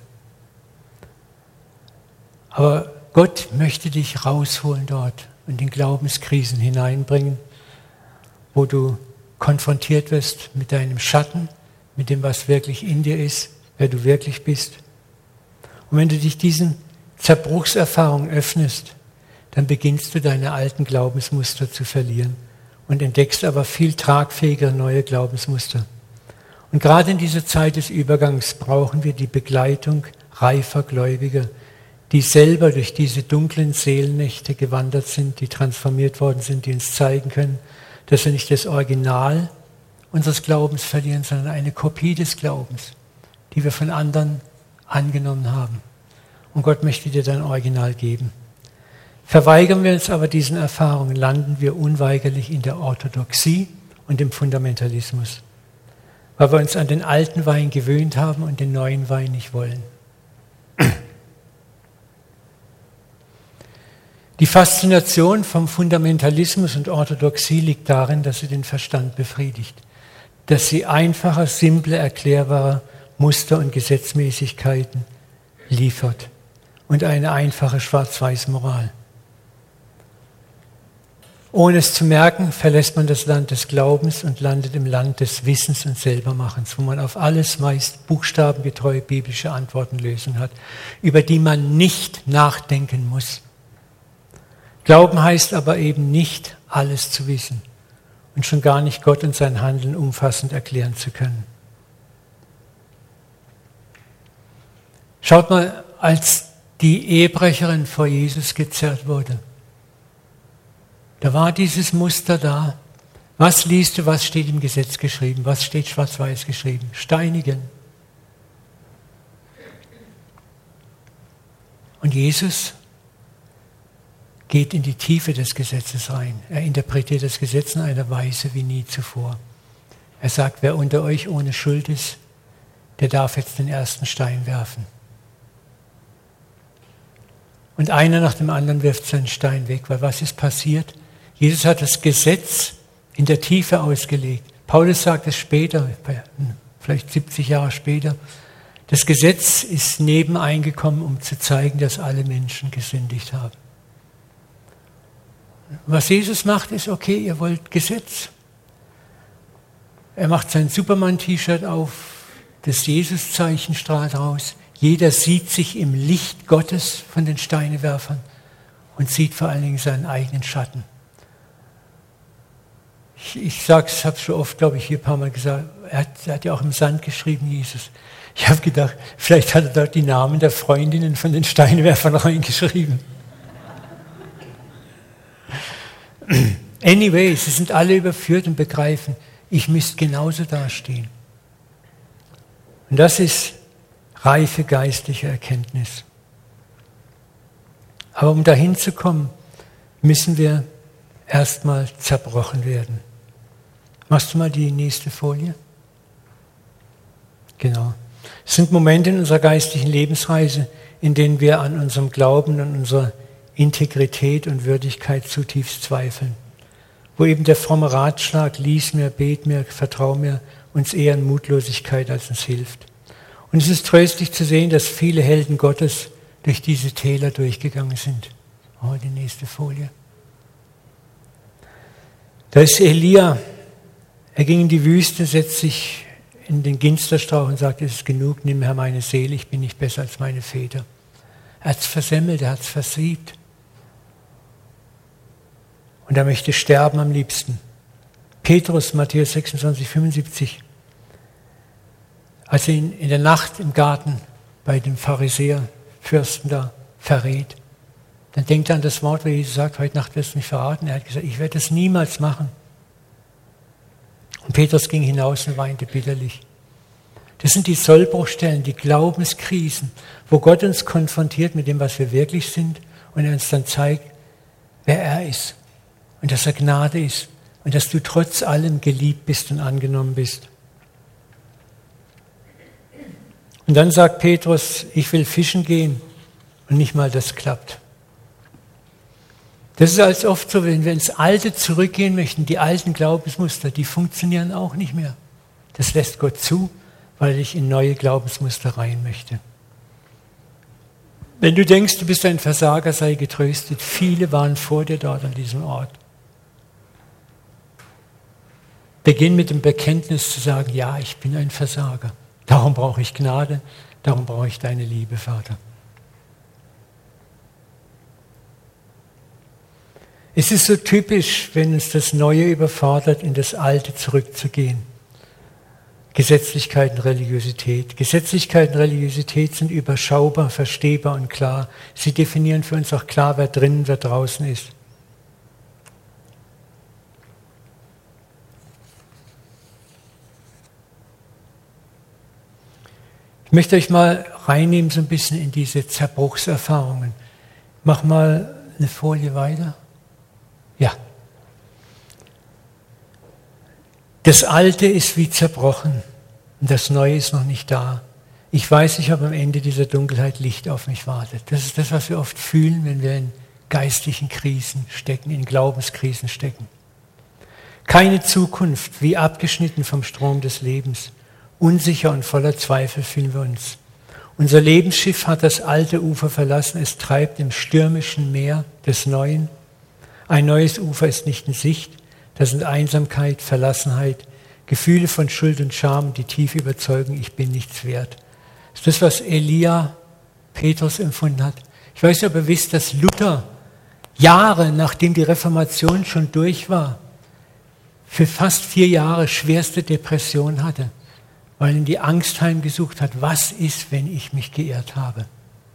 Aber Gott möchte dich rausholen dort und in Glaubenskrisen hineinbringen, wo du konfrontiert wirst mit deinem Schatten, mit dem, was wirklich in dir ist, wer du wirklich bist. Und wenn du dich diesen Zerbruchserfahrungen öffnest, dann beginnst du deine alten Glaubensmuster zu verlieren und entdeckst aber viel tragfähigere neue Glaubensmuster. Und gerade in dieser Zeit des Übergangs brauchen wir die Begleitung reifer Gläubiger, die selber durch diese dunklen Seelennächte gewandert sind, die transformiert worden sind, die uns zeigen können, dass wir nicht das Original unseres Glaubens verlieren, sondern eine Kopie des Glaubens, die wir von anderen angenommen haben. Und Gott möchte dir dein Original geben. Verweigern wir uns aber diesen Erfahrungen, landen wir unweigerlich in der Orthodoxie und im Fundamentalismus, weil wir uns an den alten Wein gewöhnt haben und den neuen Wein nicht wollen. Die Faszination vom Fundamentalismus und Orthodoxie liegt darin, dass sie den Verstand befriedigt, dass sie einfache, simple, erklärbare Muster und Gesetzmäßigkeiten liefert und eine einfache Schwarz-Weiß-Moral. Ohne es zu merken, verlässt man das Land des Glaubens und landet im Land des Wissens und Selbermachens, wo man auf alles meist buchstabengetreue biblische Antworten lösen hat, über die man nicht nachdenken muss. Glauben heißt aber eben nicht, alles zu wissen und schon gar nicht Gott und sein Handeln umfassend erklären zu können. Schaut mal, als die Ehebrecherin vor Jesus gezerrt wurde, da war dieses Muster da. Was liest du, was steht im Gesetz geschrieben? Was steht schwarz-weiß geschrieben? Steinigen. Und Jesus geht in die Tiefe des Gesetzes rein. Er interpretiert das Gesetz in einer Weise wie nie zuvor. Er sagt, wer unter euch ohne Schuld ist, der darf jetzt den ersten Stein werfen. Und einer nach dem anderen wirft seinen Stein weg, weil was ist passiert? Jesus hat das Gesetz in der Tiefe ausgelegt. Paulus sagt es später, vielleicht 70 Jahre später. Das Gesetz ist nebeneingekommen, um zu zeigen, dass alle Menschen gesündigt haben. Was Jesus macht, ist, okay, ihr wollt Gesetz. Er macht sein Superman-T-Shirt auf, das Jesus-Zeichen strahlt raus. Jeder sieht sich im Licht Gottes von den Steinewerfern und sieht vor allen Dingen seinen eigenen Schatten. Ich habe es schon oft, glaube ich, hier ein paar Mal gesagt, er hat ja auch im Sand geschrieben, Jesus. Ich habe gedacht, vielleicht hat er dort die Namen der Freundinnen von den Steinwerfern reingeschrieben. Anyway, sie sind alle überführt und begreifen, ich müsste genauso dastehen. Und das ist reife geistliche Erkenntnis. Aber um dahin zu kommen, müssen wir erstmal zerbrochen werden. Machst du mal die nächste Folie? Genau. Es sind Momente in unserer geistlichen Lebensreise, in denen wir an unserem Glauben, an unserer Integrität und Würdigkeit zutiefst zweifeln. Wo eben der fromme Ratschlag, lies mir, bet mir, vertrau mir, uns eher in Mutlosigkeit als uns hilft. Und es ist tröstlich zu sehen, dass viele Helden Gottes durch diese Täler durchgegangen sind. Oh, die nächste Folie. Da ist Elia. Er ging in die Wüste, setzte sich in den Ginsterstrauch und sagte, es ist genug, nimm Herr meine Seele, ich bin nicht besser als meine Väter. Er hat es versemmelt, er hat es versiebt. Und er möchte sterben am liebsten. Petrus, Matthäus 26, 75. Als er ihn in der Nacht im Garten bei dem Pharisäer, Fürsten da, verrät. Dann denkt er an das Wort, wo Jesus sagt, heute Nacht wirst du mich verraten. Er hat gesagt, ich werde das niemals machen. Und Petrus ging hinaus und weinte bitterlich. Das sind die Sollbruchstellen, die Glaubenskrisen, wo Gott uns konfrontiert mit dem, was wir wirklich sind und er uns dann zeigt, wer er ist und dass er Gnade ist und dass du trotz allem geliebt bist und angenommen bist. Und dann sagt Petrus, ich will fischen gehen und nicht mal das klappt. Das ist als oft so, wenn wir ins Alte zurückgehen möchten, die alten Glaubensmuster, die funktionieren auch nicht mehr. Das lässt Gott zu, weil ich in neue Glaubensmuster rein möchte. Wenn du denkst, du bist ein Versager, sei getröstet. Viele waren vor dir dort an diesem Ort. Beginn mit dem Bekenntnis zu sagen, ja, ich bin ein Versager. Darum brauche ich Gnade, darum brauche ich deine Liebe, Vater. Es ist so typisch, wenn uns das Neue überfordert, in das Alte zurückzugehen. Gesetzlichkeit und Religiosität. Gesetzlichkeit und Religiosität sind überschaubar, verstehbar und klar. Sie definieren für uns auch klar, wer drinnen, wer draußen ist. Ich möchte euch mal reinnehmen so ein bisschen in diese Zerbruchserfahrungen. Mach mal eine Folie weiter. Ja. Das Alte ist wie zerbrochen und das Neue ist noch nicht da. Ich weiß, ich habe am Ende dieser Dunkelheit Licht auf mich wartet. Das ist das, was wir oft fühlen, wenn wir in geistlichen Krisen stecken, in Glaubenskrisen stecken. Keine Zukunft, wie abgeschnitten vom Strom des Lebens. Unsicher und voller Zweifel fühlen wir uns. Unser Lebensschiff hat das alte Ufer verlassen. Es treibt im stürmischen Meer des Neuen. Ein neues Ufer ist nicht in Sicht. Das sind Einsamkeit, Verlassenheit, Gefühle von Schuld und Scham, die tief überzeugen, ich bin nichts wert. Das ist das, was Elia Petrus empfunden hat. Ich weiß nicht, ob ihr wisst, dass Luther Jahre, nachdem die Reformation schon durch war, für fast 4 Jahre schwerste Depression hatte, weil ihn die Angst heimgesucht hat, was ist, wenn ich mich geirrt habe?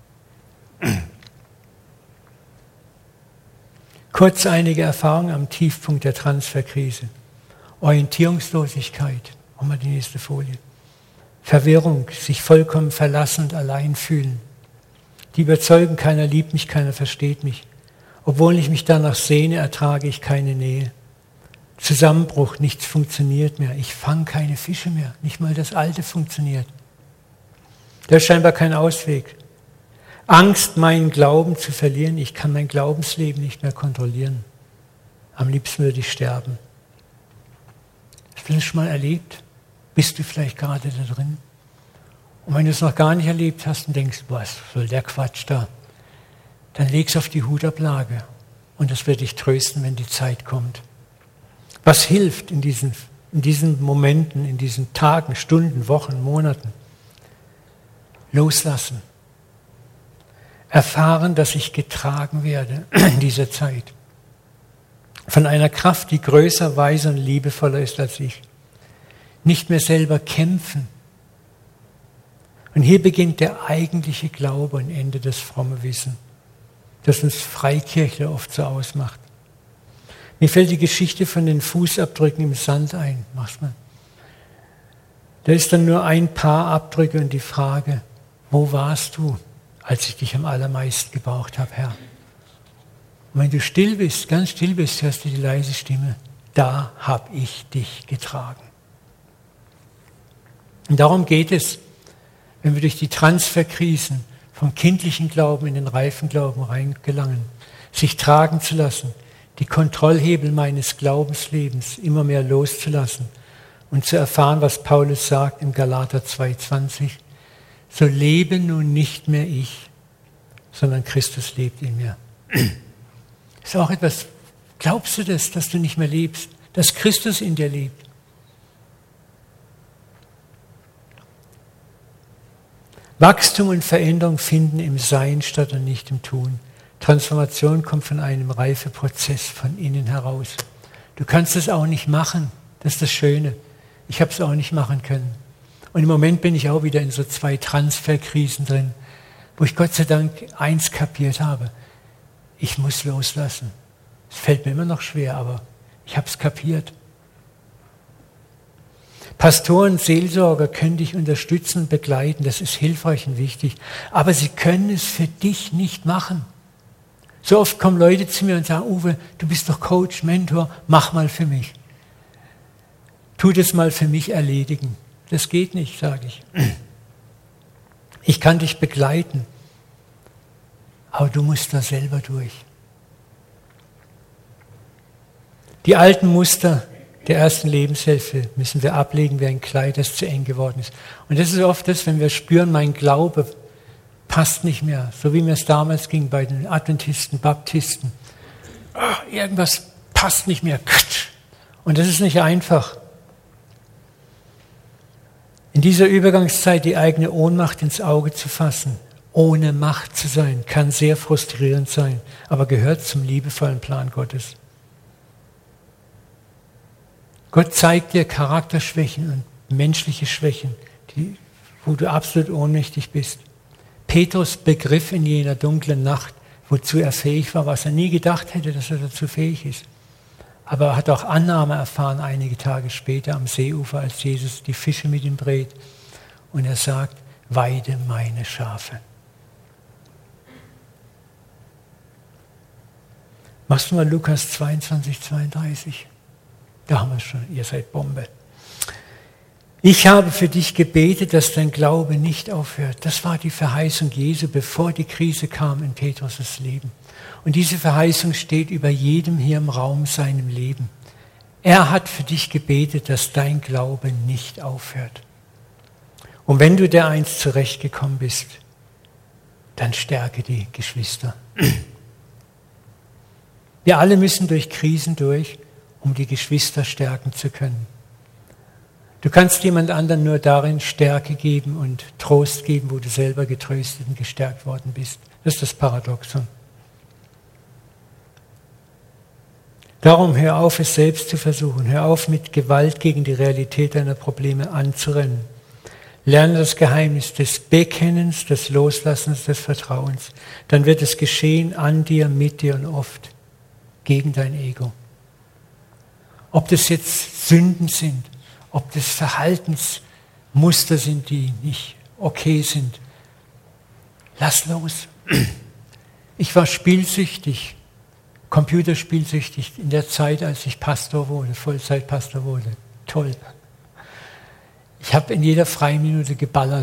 Kurz einige Erfahrungen am Tiefpunkt der Transferkrise. Orientierungslosigkeit, machen wir die nächste Folie. Verwirrung, sich vollkommen verlassen und allein fühlen. Die Überzeugung, keiner liebt mich, keiner versteht mich. Obwohl ich mich danach sehne, ertrage ich keine Nähe. Zusammenbruch, nichts funktioniert mehr. Ich fange keine Fische mehr. Nicht mal das Alte funktioniert. Da ist scheinbar kein Ausweg. Angst, meinen Glauben zu verlieren. Ich kann mein Glaubensleben nicht mehr kontrollieren. Am liebsten würde ich sterben. Hast du das schon mal erlebt? Bist du vielleicht gerade da drin? Und wenn du es noch gar nicht erlebt hast und denkst, was soll der Quatsch da? Dann leg's auf die Hutablage und das wird dich trösten, wenn die Zeit kommt. Was hilft in diesen Momenten, in diesen Tagen, Stunden, Wochen, Monaten? Loslassen. Erfahren, dass ich getragen werde in dieser Zeit. Von einer Kraft, die größer, weiser und liebevoller ist als ich. Nicht mehr selber kämpfen. Und hier beginnt der eigentliche Glaube und Ende das fromme Wissen, das uns Freikirchler oft so ausmacht. Mir fällt die Geschichte von den Fußabdrücken im Sand ein. Mach's mal. Da ist dann nur ein paar Abdrücke und die Frage, wo warst du, als ich dich am allermeisten gebraucht habe, Herr? Und wenn du still bist, ganz still bist, hörst du die leise Stimme, da habe ich dich getragen. Und darum geht es, wenn wir durch die Transferkrisen vom kindlichen Glauben in den reifen Glauben reingelangen, sich tragen zu lassen, die Kontrollhebel meines Glaubenslebens immer mehr loszulassen und zu erfahren, was Paulus sagt im Galater 2,20, so lebe nun nicht mehr ich, sondern Christus lebt in mir. Das ist auch etwas, glaubst du das, dass du nicht mehr lebst, dass Christus in dir lebt? Wachstum und Veränderung finden im Sein statt und nicht im Tun. Transformation kommt von einem Reifeprozess von innen heraus. Du kannst es auch nicht machen, das ist das Schöne. Ich habe es auch nicht machen können. Und im Moment bin ich auch wieder in so 2 Transferkrisen drin, wo ich Gott sei Dank eins kapiert habe. Ich muss loslassen. Es fällt mir immer noch schwer, aber ich habe es kapiert. Pastoren, Seelsorger können dich unterstützen und begleiten. Das ist hilfreich und wichtig. Aber sie können es für dich nicht machen. So oft kommen Leute zu mir und sagen, Uwe, du bist doch Coach, Mentor, mach mal für mich. Tu das mal für mich erledigen. Das geht nicht, sage ich. Ich kann dich begleiten, aber du musst da selber durch. Die alten Muster der ersten Lebenshilfe müssen wir ablegen wie ein Kleid, das zu eng geworden ist. Und das ist oft das, wenn wir spüren, mein Glaube passt nicht mehr, so wie mir es damals ging bei den Adventisten, Baptisten. Irgendwas passt nicht mehr. Und das ist nicht einfach. In dieser Übergangszeit die eigene Ohnmacht ins Auge zu fassen, ohne Macht zu sein, kann sehr frustrierend sein, aber gehört zum liebevollen Plan Gottes. Gott zeigt dir Charakterschwächen und menschliche Schwächen, wo du absolut ohnmächtig bist. Petrus begriff in jener dunklen Nacht, wozu er fähig war, was er nie gedacht hätte, dass er dazu fähig ist. Aber er hat auch Annahme erfahren einige Tage später am Seeufer, als Jesus die Fische mit ihm brät. Und er sagt, weide meine Schafe. Machst du mal Lukas 22, 32. Da haben wir es schon, ihr seid Bombe. Ich habe für dich gebetet, dass dein Glaube nicht aufhört. Das war die Verheißung Jesu, bevor die Krise kam in Petrus' Leben. Und diese Verheißung steht über jedem hier im Raum seinem Leben. Er hat für dich gebetet, dass dein Glaube nicht aufhört. Und wenn du dereinst zurechtgekommen bist, dann stärke die Geschwister. Wir alle müssen durch Krisen durch, um die Geschwister stärken zu können. Du kannst jemand anderen nur darin Stärke geben und Trost geben, wo du selber getröstet und gestärkt worden bist. Das ist das Paradoxon. Darum hör auf, es selbst zu versuchen. Hör auf, mit Gewalt gegen die Realität deiner Probleme anzurennen. Lerne das Geheimnis des Bekennens, des Loslassens, des Vertrauens. Dann wird es geschehen an dir, mit dir und oft gegen dein Ego. Ob das jetzt Sünden sind, ob das Verhaltensmuster sind, die nicht okay sind. Lass los. Ich war spielsüchtig, computerspielsüchtig in der Zeit, als ich Pastor wurde, Vollzeitpastor wurde. Toll. Ich habe in jeder Freiminute geballert.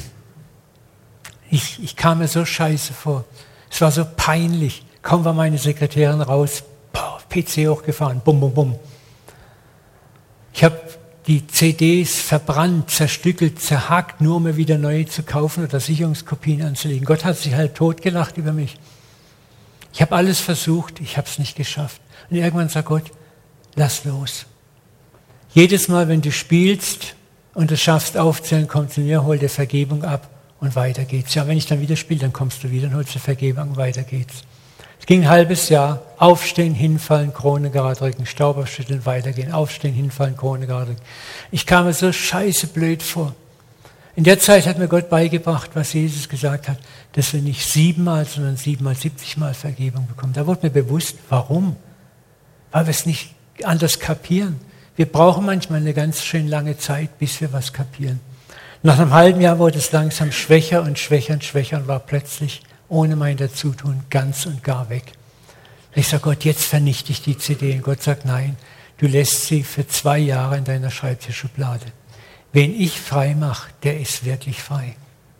Ich kam mir so scheiße vor. Es war so peinlich. Kaum war meine Sekretärin raus, PC hochgefahren, bum, bum, bum. Ich habe die CDs verbrannt, zerstückelt, zerhackt, nur um mir wieder neue zu kaufen oder Sicherungskopien anzulegen. Gott hat sich halt totgelacht über mich. Ich habe alles versucht, ich habe es nicht geschafft. Und irgendwann sagt Gott, lass los. Jedes Mal, wenn du spielst und es schaffst aufzuhören, komm zu mir, hol dir Vergebung ab und weiter geht's. Ja, wenn ich dann wieder spiele, dann kommst du wieder und holst dir Vergebung und weiter geht's. Es ging ein halbes Jahr, aufstehen, hinfallen, Krone gerade drücken, Staub aufschütteln, weitergehen, aufstehen, hinfallen, Krone gerade drücken. Ich kam mir so scheiße blöd vor. In der Zeit hat mir Gott beigebracht, was Jesus gesagt hat, dass wir nicht 7-mal, sondern 7-mal, 70-mal Vergebung bekommen. Da wurde mir bewusst, warum? Weil wir es nicht anders kapieren. Wir brauchen manchmal eine ganz schön lange Zeit, bis wir was kapieren. Nach einem halben Jahr wurde es langsam schwächer und schwächer und schwächer und war plötzlich ohne mein Dazutun ganz und gar weg. Ich sage, Gott, jetzt vernichte ich die CD. Und Gott sagt, nein, du lässt sie für 2 Jahre in deiner Schreibtischschublade. Wen ich frei mache, der ist wirklich frei.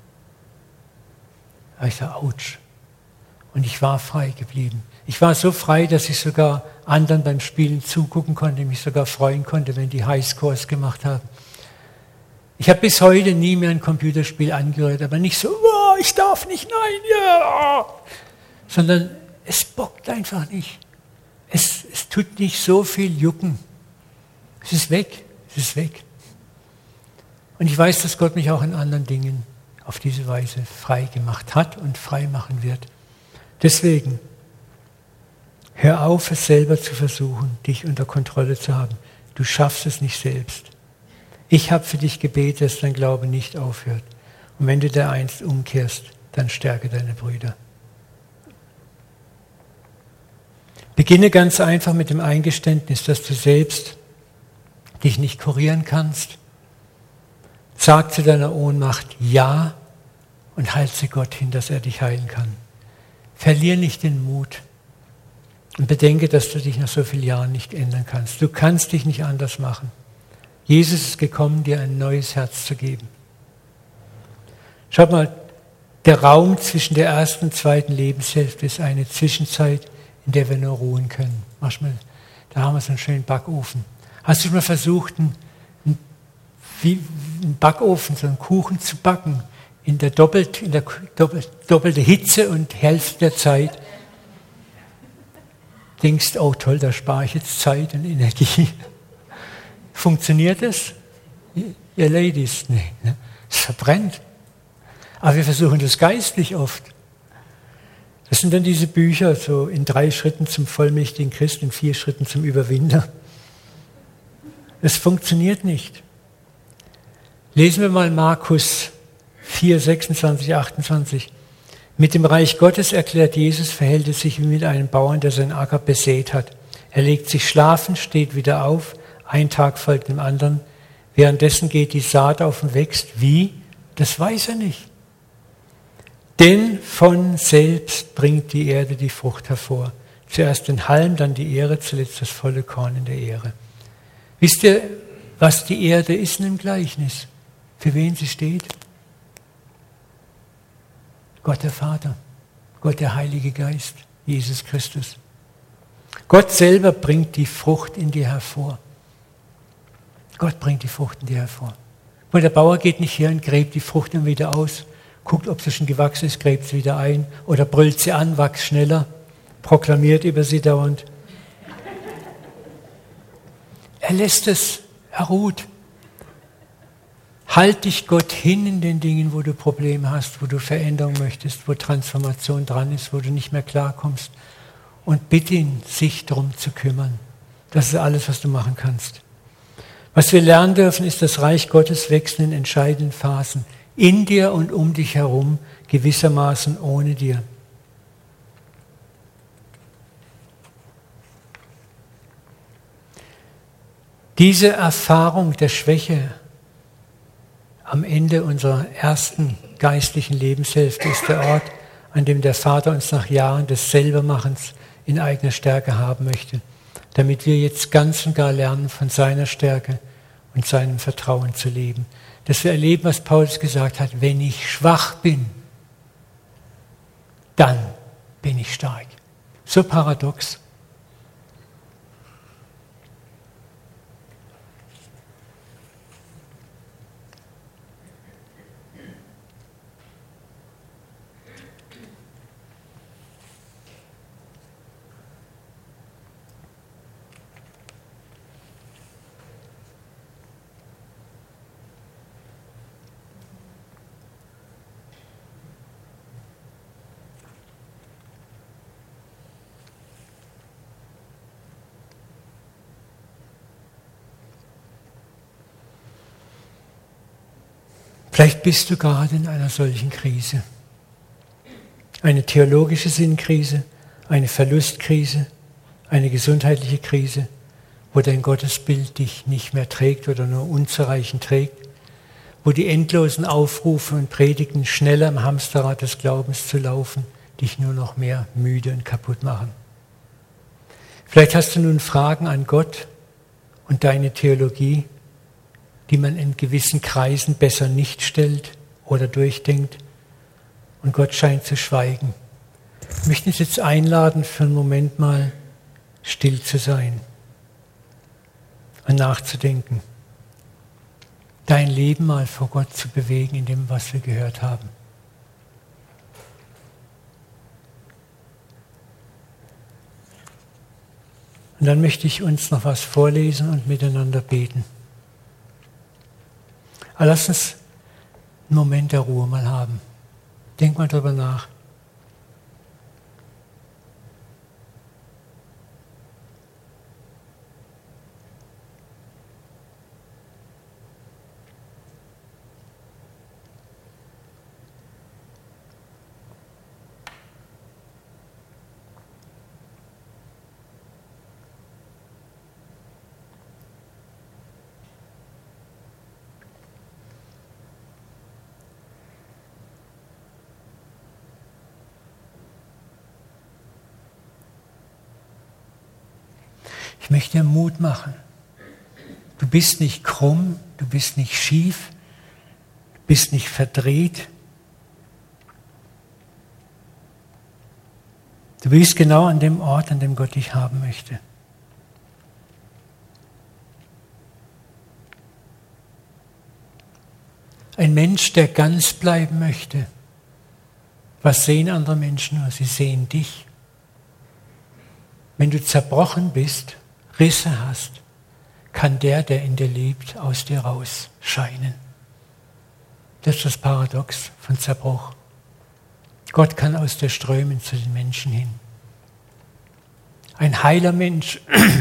Aber ich sage, ouch. Und ich war frei geblieben. Ich war so frei, dass ich sogar anderen beim Spielen zugucken konnte, mich sogar freuen konnte, wenn die Highscores gemacht haben. Ich habe bis heute nie mehr ein Computerspiel angerührt, aber nicht so, oh, ich darf nicht, nein, ja, sondern es bockt einfach nicht. Es tut nicht so viel jucken. Es ist weg, es ist weg. Und ich weiß, dass Gott mich auch in anderen Dingen auf diese Weise frei gemacht hat und frei machen wird. Deswegen, hör auf, es selber zu versuchen, dich unter Kontrolle zu haben. Du schaffst es nicht selbst. Ich habe für dich gebetet, dass dein Glaube nicht aufhört. Und wenn du dereinst umkehrst, dann stärke deine Brüder. Beginne ganz einfach mit dem Eingeständnis, dass du selbst dich nicht kurieren kannst. Sag zu deiner Ohnmacht Ja und halte Gott hin, dass er dich heilen kann. Verlier nicht den Mut und bedenke, dass du dich nach so vielen Jahren nicht ändern kannst. Du kannst dich nicht anders machen. Jesus ist gekommen, dir ein neues Herz zu geben. Schaut mal, der Raum zwischen der ersten und zweiten Lebenshälfte ist eine Zwischenzeit, in der wir nur ruhen können. Manchmal, da haben wir so einen schönen Backofen. Hast du schon mal versucht, einen Backofen, so einen Kuchen zu backen, in der doppelte Hitze und Hälfte der Zeit? Denkst, oh toll, da spare ich jetzt Zeit und Energie. Funktioniert das? Ihr Ladies, nee, ne? Es verbrennt. Aber wir versuchen das geistlich oft. Das sind dann diese Bücher, so in 3 Schritten zum vollmächtigen Christ, in 4 Schritten zum Überwinder. Es funktioniert nicht. Lesen wir mal Markus 4, 26, 28. Mit dem Reich Gottes, erklärt Jesus, verhält es sich wie mit einem Bauern, der seinen Acker besät hat. Er legt sich schlafen, steht wieder auf, ein Tag folgt dem anderen. Währenddessen geht die Saat auf und wächst. Wie? Das weiß er nicht. Denn von selbst bringt die Erde die Frucht hervor. Zuerst den Halm, dann die Ähre, zuletzt das volle Korn in der Ähre. Wisst ihr, was die Erde ist in dem Gleichnis? Für wen sie steht? Gott der Vater, Gott der Heilige Geist, Jesus Christus. Gott selber bringt die Frucht in dir hervor. Gott bringt die Frucht in dir hervor. Und der Bauer geht nicht her und gräbt die Frucht dann wieder aus, guckt, ob sie schon gewachsen ist, gräbt sie wieder ein oder brüllt sie an, wachs schneller, proklamiert über sie dauernd. Er lässt es, er ruht. Halt dich Gott hin in den Dingen, wo du Probleme hast, wo du Veränderung möchtest, wo Transformation dran ist, wo du nicht mehr klarkommst. Und bitte ihn, sich darum zu kümmern. Das ist alles, was du machen kannst. Was wir lernen dürfen, ist, das Reich Gottes wächst in entscheidenden Phasen. In dir und um dich herum, gewissermaßen ohne dir. Diese Erfahrung der Schwäche am Ende unserer ersten geistlichen Lebenshälfte ist der Ort, an dem der Vater uns nach Jahren des Selbermachens in eigener Stärke haben möchte, damit wir jetzt ganz und gar lernen, von seiner Stärke und seinem Vertrauen zu leben. Dass wir erleben, was Paulus gesagt hat, wenn ich schwach bin, dann bin ich stark. So paradox. Vielleicht bist du gerade in einer solchen Krise. Eine theologische Sinnkrise, eine Verlustkrise, eine gesundheitliche Krise, wo dein Gottesbild dich nicht mehr trägt oder nur unzureichend trägt, wo die endlosen Aufrufe und Predigten, schneller im Hamsterrad des Glaubens zu laufen, dich nur noch mehr müde und kaputt machen. Vielleicht hast du nun Fragen an Gott und deine Theologie, die man in gewissen Kreisen besser nicht stellt oder durchdenkt. Und Gott scheint zu schweigen. Ich möchte uns jetzt einladen, für einen Moment mal still zu sein und nachzudenken. Dein Leben mal vor Gott zu bewegen in dem, was wir gehört haben. Und dann möchte ich uns noch was vorlesen und miteinander beten. Aber lass uns einen Moment der Ruhe mal haben. Denk mal drüber nach. möchte dir Mut machen. Du bist nicht krumm, du bist nicht schief, du bist nicht verdreht. Du bist genau an dem Ort, an dem Gott dich haben möchte. Ein Mensch, der ganz bleiben möchte. Was sehen andere Menschen nur? Sie sehen dich. Wenn du zerbrochen bist, Risse hast, kann der in dir lebt, aus dir raus scheinen. Das ist das Paradox von Zerbruch. Gott kann aus dir strömen zu den Menschen hin. Ein heiler Mensch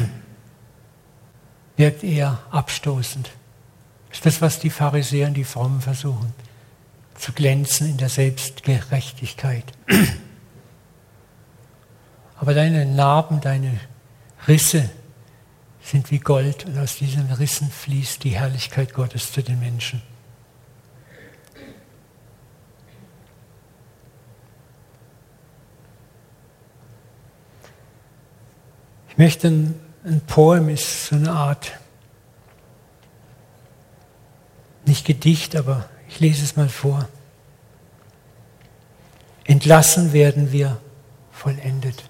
wirkt eher abstoßend. Das ist das, was die Pharisäer und die Frommen versuchen, zu glänzen in der Selbstgerechtigkeit. Aber deine Narben, deine Risse sind wie Gold und aus diesen Rissen fließt die Herrlichkeit Gottes zu den Menschen. Ich möchte ein Poem, ist so eine Art, nicht Gedicht, aber ich lese es mal vor. Entlassen werden wir vollendet.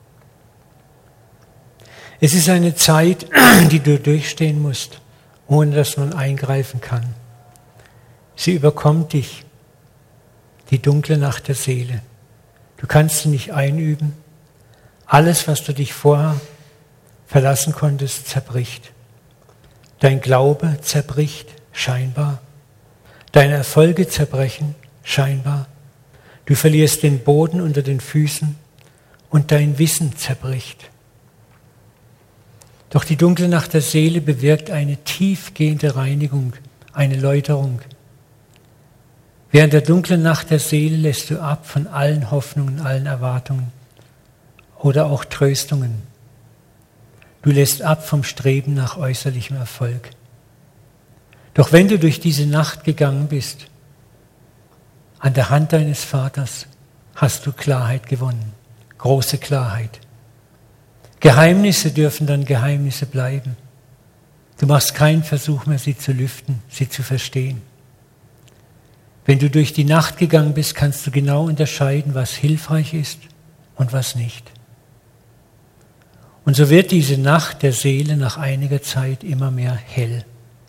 Es ist eine Zeit, die du durchstehen musst, ohne dass man eingreifen kann. Sie überkommt dich, die dunkle Nacht der Seele. Du kannst sie nicht einüben. Alles, was du dich vorher verlassen konntest, zerbricht. Dein Glaube zerbricht, scheinbar. Deine Erfolge zerbrechen, scheinbar. Du verlierst den Boden unter den Füßen und dein Wissen zerbricht. Doch die dunkle Nacht der Seele bewirkt eine tiefgehende Reinigung, eine Läuterung. Während der dunklen Nacht der Seele lässt du ab von allen Hoffnungen, allen Erwartungen oder auch Tröstungen. Du lässt ab vom Streben nach äußerlichem Erfolg. Doch wenn du durch diese Nacht gegangen bist, an der Hand deines Vaters, hast du Klarheit gewonnen, große Klarheit. Geheimnisse dürfen dann Geheimnisse bleiben. Du machst keinen Versuch mehr, sie zu lüften, sie zu verstehen. Wenn du durch die Nacht gegangen bist, kannst du genau unterscheiden, was hilfreich ist und was nicht. Und so wird diese Nacht der Seele nach einiger Zeit immer mehr hell.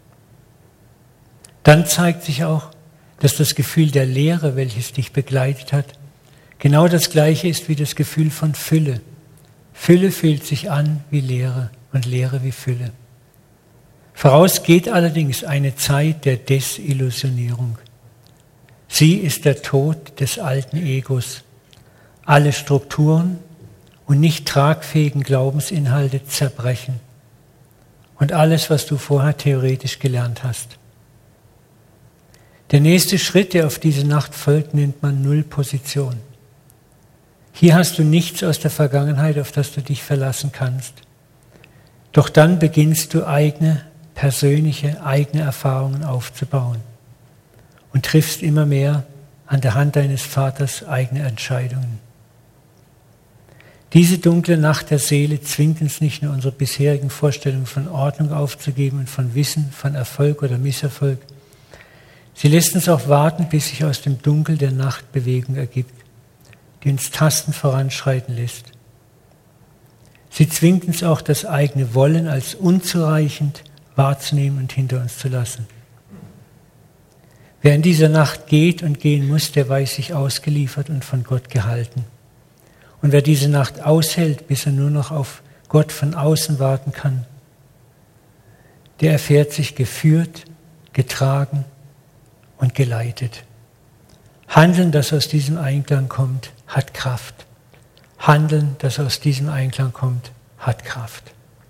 Dann zeigt sich auch, dass das Gefühl der Leere, welches dich begleitet hat, genau das gleiche ist wie das Gefühl von Fülle. Fülle fühlt sich an wie Leere und Leere wie Fülle. Voraus geht allerdings eine Zeit der Desillusionierung. Sie ist der Tod des alten Egos. Alle Strukturen und nicht tragfähigen Glaubensinhalte zerbrechen. Und alles, was du vorher theoretisch gelernt hast. Der nächste Schritt, der auf diese Nacht folgt, nennt man Nullposition. Hier hast du nichts aus der Vergangenheit, auf das du dich verlassen kannst. Doch dann beginnst du eigene Erfahrungen aufzubauen und triffst immer mehr an der Hand deines Vaters eigene Entscheidungen. Diese dunkle Nacht der Seele zwingt uns nicht nur, unsere bisherigen Vorstellungen von Ordnung aufzugeben und von Wissen, von Erfolg oder Misserfolg. Sie lässt uns auch warten, bis sich aus dem Dunkel der Nacht Bewegung ergibt, die uns tastend voranschreiten lässt. Sie zwingt uns auch, das eigene Wollen als unzureichend wahrzunehmen und hinter uns zu lassen. Wer in dieser Nacht geht und gehen muss, der weiß sich ausgeliefert und von Gott gehalten. Und wer diese Nacht aushält, bis er nur noch auf Gott von außen warten kann, der erfährt sich geführt, getragen und geleitet. Handeln, das aus diesem Einklang kommt, hat Kraft. Handeln, das aus diesem Einklang kommt, hat Kraft.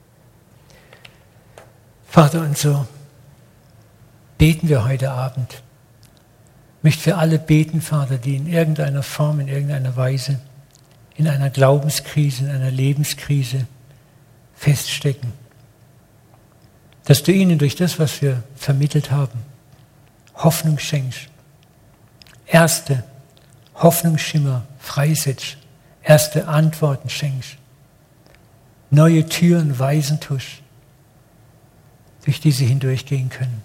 Vater, und so beten wir heute Abend. Ich möchte für alle beten, Vater, die in irgendeiner Form, in irgendeiner Weise in einer Glaubenskrise, in einer Lebenskrise feststecken. Dass du ihnen durch das, was wir vermittelt haben, Hoffnung schenkst. Erste Hoffnungsschimmer freisetzt. Erste Antworten schenkst. neue Türen weisen tust, durch die sie hindurchgehen können.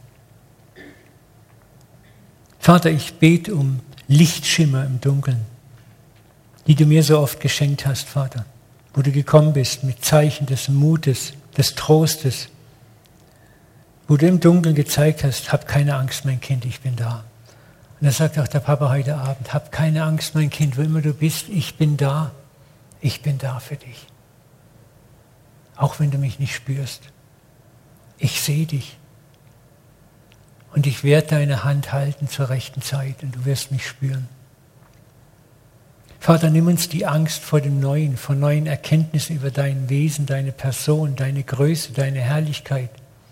Vater, ich bete um Lichtschimmer im Dunkeln, die du mir so oft geschenkt hast, Vater, wo du gekommen bist mit Zeichen des Mutes, des Trostes, wo du im Dunkeln gezeigt hast, hab keine Angst, mein Kind, ich bin da. Und das sagt auch der Papa heute Abend, hab keine Angst, mein Kind, wo immer du bist, ich bin da für dich. Auch wenn du mich nicht spürst. Ich sehe dich. Und ich werde deine Hand halten zur rechten Zeit und du wirst mich spüren. Vater, nimm uns die Angst vor dem Neuen, vor neuen Erkenntnissen über dein Wesen, deine Person, deine Größe, deine Herrlichkeit.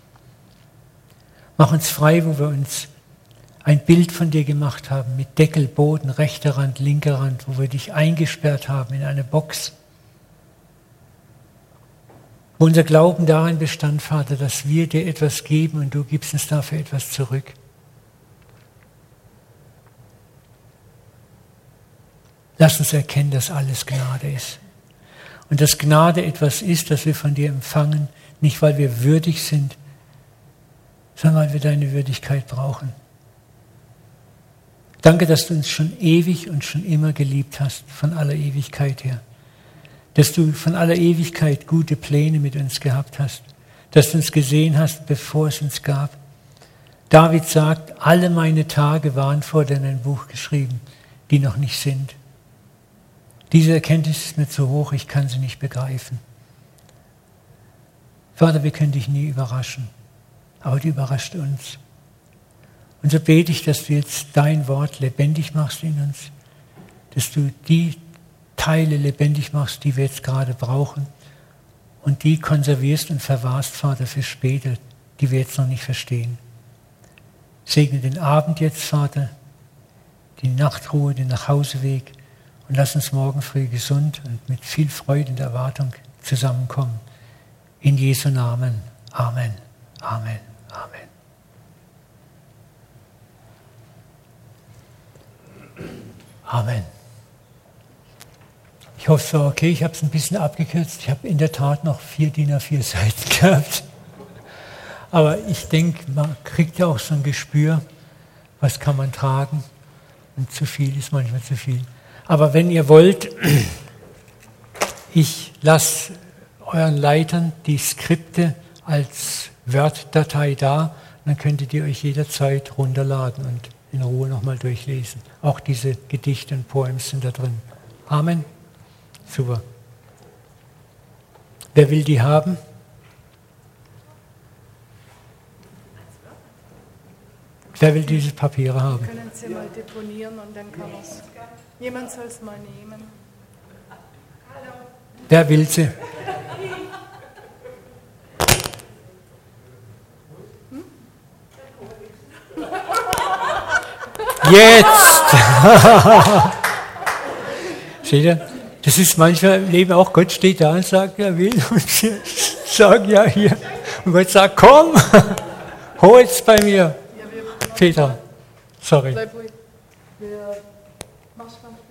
Mach uns frei, wo wir uns ein Bild von dir gemacht haben, mit Deckel, Boden, rechter Rand, linker Rand, wo wir dich eingesperrt haben in eine Box. Wo unser Glauben darin bestand, Vater, dass wir dir etwas geben und du gibst uns dafür etwas zurück. Lass uns erkennen, dass alles Gnade ist. Und dass Gnade etwas ist, das wir von dir empfangen, nicht weil wir würdig sind, sondern weil wir deine Würdigkeit brauchen. Danke, dass du uns schon ewig und schon immer geliebt hast, von aller Ewigkeit her. Dass du von aller Ewigkeit gute Pläne mit uns gehabt hast. Dass du uns gesehen hast, bevor es uns gab. David sagt, alle meine Tage waren vor dir in ein Buch geschrieben, die noch nicht sind. Diese Erkenntnis ist mir zu hoch, ich kann sie nicht begreifen. Vater, wir können dich nie überraschen, aber du überrascht uns. Und so bete ich, dass du jetzt dein Wort lebendig machst in uns, dass du die Teile lebendig machst, die wir jetzt gerade brauchen und die konservierst und verwahrst, Vater, für später, die wir jetzt noch nicht verstehen. Segne den Abend jetzt, Vater, die Nachtruhe, den Nachhauseweg und lass uns morgen früh gesund und mit viel Freude und Erwartung zusammenkommen. In Jesu Namen. Amen. Amen. Amen. Amen. Ich hoffe, es war okay. Ich habe es ein bisschen abgekürzt. Ich habe in der Tat noch 4 DIN A4 Seiten gehabt. Aber ich denke, man kriegt ja auch so ein Gespür, was kann man tragen. Und zu viel ist manchmal zu viel. Aber wenn ihr wollt, ich lasse euren Leitern die Skripte als Word-Datei da. Dann könntet ihr euch jederzeit runterladen und in Ruhe nochmal durchlesen. Auch diese Gedichte und Poems sind da drin. Amen. Super. Wer will die haben? Wer will diese Papiere haben? Wir können sie mal deponieren und dann kann man es. Jemand soll es mal nehmen. Wer will sie? Jetzt! Seht ihr? Das ist manchmal im Leben auch, Gott steht da und sagt, er will. Und wir sagen, ja, hier. Und Gott sagt, komm, hol's bei mir. Peter, sorry. Bleib ruhig. Mach's mal.